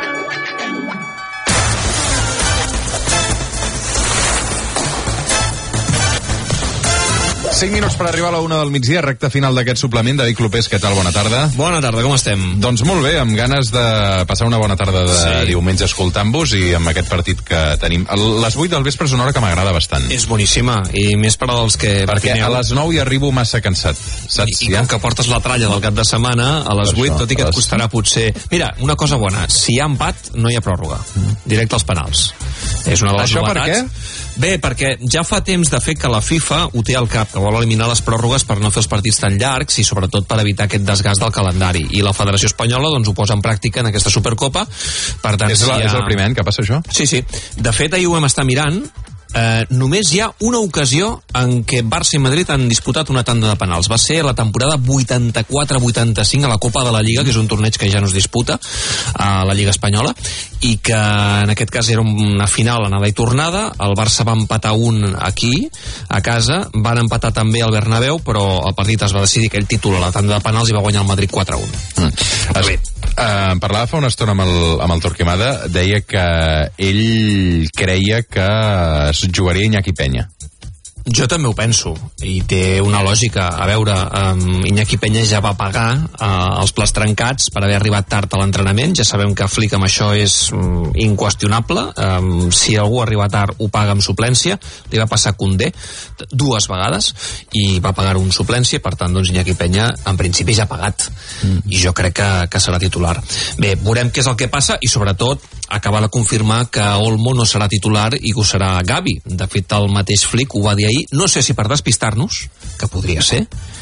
Speaker 15: cinc minuts per arribar a la una del migdia, recta final d'aquest suplement. David Clopés, què tal? Bona tarda.
Speaker 5: Bona tarda, com estem?
Speaker 15: Doncs molt bé, amb ganes de passar una bona tarda de sí. diumenge escoltant-vos i amb aquest partit que tenim. Les vuit del vespre és una hora que m'agrada bastant.
Speaker 5: És boníssima, i més per als que...
Speaker 15: Perquè a les nou hi arribo massa cansat, saps?
Speaker 5: I, i ja? Com que portes la tralla del cap de setmana, a les vuit, tot i que et costarà potser... Mira, una cosa bona, si hi ha empat, no hi ha pròrroga. Directe als penals. És una de les
Speaker 15: Això
Speaker 5: novetats.
Speaker 15: per què?
Speaker 5: Bé, perquè ja fa temps de fet que la FIFA ho té al cap, que vol eliminar les pròrrogues per no fer els partits tan llargs i sobretot per evitar aquest desgast del calendari. I la Federació Espanyola doncs ho posa en pràctica en aquesta Supercopa. Per tant,
Speaker 15: és, la,
Speaker 5: si ha...
Speaker 15: és el primer any que passa això?
Speaker 5: Sí, sí. De fet, ahir ho vam estar mirant. Eh, només hi ha una ocasió en què Barça i Madrid han disputat una tanda de penals. Va ser la temporada vuitanta-quatre vuitanta-cinc a la Copa de la Lliga, que és un torneig que ja no es disputa a la Lliga Espanyola, i que en aquest cas era una final anada i tornada. El Barça va empatar un aquí a casa, van empatar també al Bernabéu, però el partit es va decidir aquell títol a la tanda de penals i va guanyar el Madrid quatre a un.
Speaker 15: mm. Bé, eh, parlava fa una estona amb el, amb el Torquemada, deia que ell creia que es jugaria Iñaki Peña.
Speaker 5: Jo també ho penso, i té una lògica. A veure, um, Iñaki Peña ja va pagar uh, els plats trencats per haver arribat tard a l'entrenament. Ja sabem que Flick amb això és um, inqüestionable. Um, si algú arriba tard ho paga amb suplència. Li va passar a Koundé dues vegades i va pagar un suplència. Per tant, doncs, Iñaki Peña en principi ja ha pagat, mm. i jo crec que, que serà titular. Bé, veurem què és el que passa, i sobretot acaba de confirmar que Olmo no serà titular i que ho serà Gavi. De fet, el mateix Flick ho va dir ahir. No sé si per despistar-nos, que podria ser,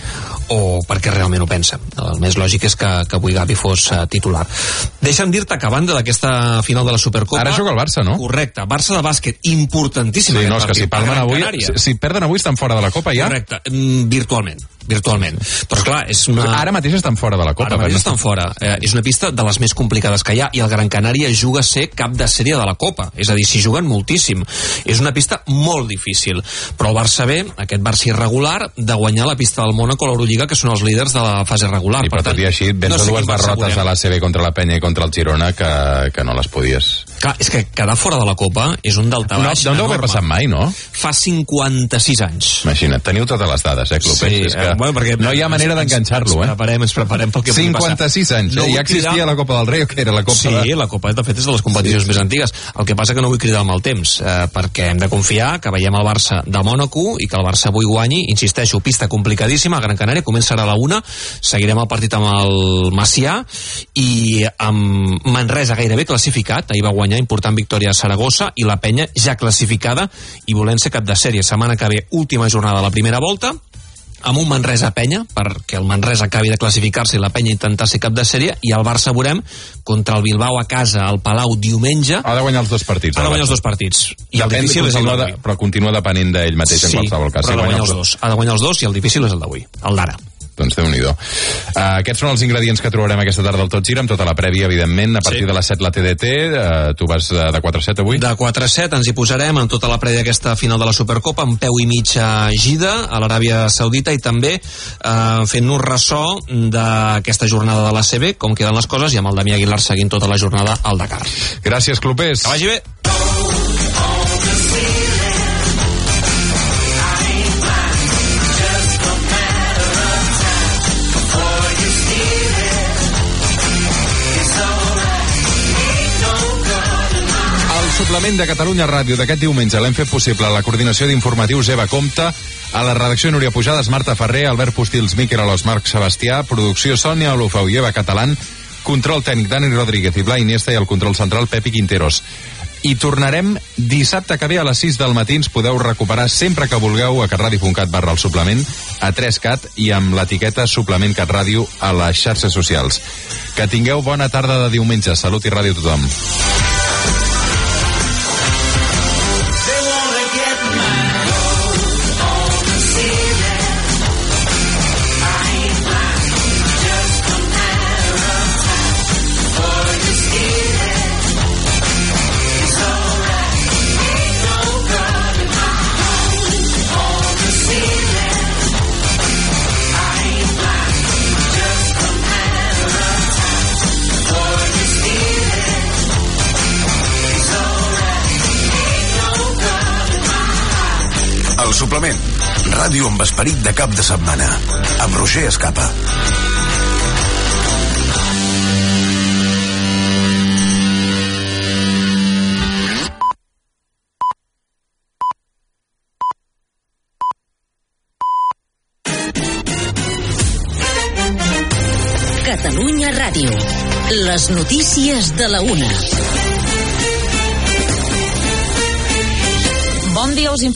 Speaker 5: o perquè realment ho pensa. El més lògic és que, que avui Gavi fos uh, titular. Deixa'm dir-te que a banda d'aquesta final de la Supercopa...
Speaker 15: Ara juga el Barça, no?
Speaker 5: Correcte, Barça de bàsquet, importantíssim.
Speaker 15: Sí, no, és que si perden avui, si, si perden avui estan fora de la Copa ja?
Speaker 5: Correcte, mm, virtualment. virtualment. Però esclar, és una...
Speaker 15: Ara mateix estan fora de la Copa.
Speaker 5: Ara mateix estan fora. Eh, és una pista de les més complicades que hi ha, i el Gran Canària juga a ser cap de sèrie de la Copa. És a dir, s'hi juguen moltíssim. És una pista molt difícil. Però el Barça ve, aquest Barça irregular, de guanyar la pista del Mónaco a l'Eurolliga, que són els líders de la fase regular.
Speaker 15: I per tant, i així, vens no de dues derrotes a l'A C B contra la Penya i contra el Girona que, que no les podies...
Speaker 5: Clar, és que quedar fora de la Copa és un daltabaix
Speaker 15: no, no deu haver passat mai, no?
Speaker 5: Fa cinquanta-sis anys.
Speaker 15: Imagina't, teniu totes les dades, eh, Clopés?
Speaker 5: Sí,
Speaker 15: és que
Speaker 5: eh, bueno, perquè
Speaker 15: no hi ha manera d'enganxar-lo, eh?
Speaker 5: Ens preparem, ens preparem pel que pugui passar.
Speaker 15: cinquanta-sis anys,
Speaker 5: no
Speaker 15: eh? Ja existia cridar... la Copa del Rei, o que era la Copa
Speaker 5: sí,
Speaker 15: de...
Speaker 5: la Copa de fet és de les competicions sí. més antigues. El que passa que no vull cridar el mal temps, eh, perquè hem de confiar que veiem el Barça de Mònaco i que el Barça avui guanyi. Insisteixo, pista complicadíssima, a Gran Canària, començarà a la una, seguirem el partit amb el Macià, i amb Manresa gairebé classificat, ahir va guanyar important victòria a Saragossa, i la Penya ja classificada i volent ser cap de sèrie. Setmana que ve, última jornada de la primera volta, amb un Manresa-Penya, perquè el Manresa acabi de classificar-se i la Penya intentar ser cap de sèrie, i el Barça veurem contra el Bilbao a casa, al Palau, diumenge.
Speaker 15: Ha de guanyar els dos partits.
Speaker 5: Ha de guanyar els dos partits. I
Speaker 15: Depèn,
Speaker 5: el difícil és el d'avui.
Speaker 15: De, però continua depenent d'ell mateix
Speaker 5: sí,
Speaker 15: en qualsevol cas.
Speaker 5: Sí, però ha de guanyar els dos. Ha de guanyar els dos i el difícil és el d'avui, el d'ara.
Speaker 15: Doncs Déu-n'hi-do. Uh, aquests són els ingredients que trobarem aquesta tarda al Tot Gira, amb tota la prèvia, evidentment. A partir sí. de les set la T D T, uh, tu vas de, de quatre a set avui?
Speaker 5: De quatre a set ens hi posarem amb tota la prèvia d'aquesta final de la Supercopa, amb peu i mig a Gida, a l'Aràbia Saudita, i també uh, fent-nos ressò d'aquesta jornada de l'A C B, com queden les coses, i amb el Damià Aguilar seguint tota la jornada al Dakar.
Speaker 15: Gràcies, Clopés.
Speaker 5: Que vagi bé.
Speaker 15: Suplement de Catalunya Ràdio d'aquest diumenge l'hem fet possible la coordinació d'informatius Eva Comte, a la redacció Núria Pujades, Marta Ferrer, Albert Postils, Miquel Alòs, Marc Sebastià, producció Sònia Olofeu i Eva Catalán, control tècnic Dani Rodríguez i Blai Iniesta, i el control central Pepi Quinteros. I tornarem dissabte que ve a les sis del matí. Ens podeu recuperar sempre que vulgueu a catradio.cat barra el suplement, a tres cat i amb l'etiqueta suplement catradio a les xarxes socials. Que tingueu bona tarda de diumenge. Salut i ràdio a tothom.
Speaker 12: El suplement, ràdio amb esperit de cap de setmana, amb Roger Escapa.
Speaker 1: Catalunya Ràdio. Les notícies de la una.
Speaker 2: Bon dia, us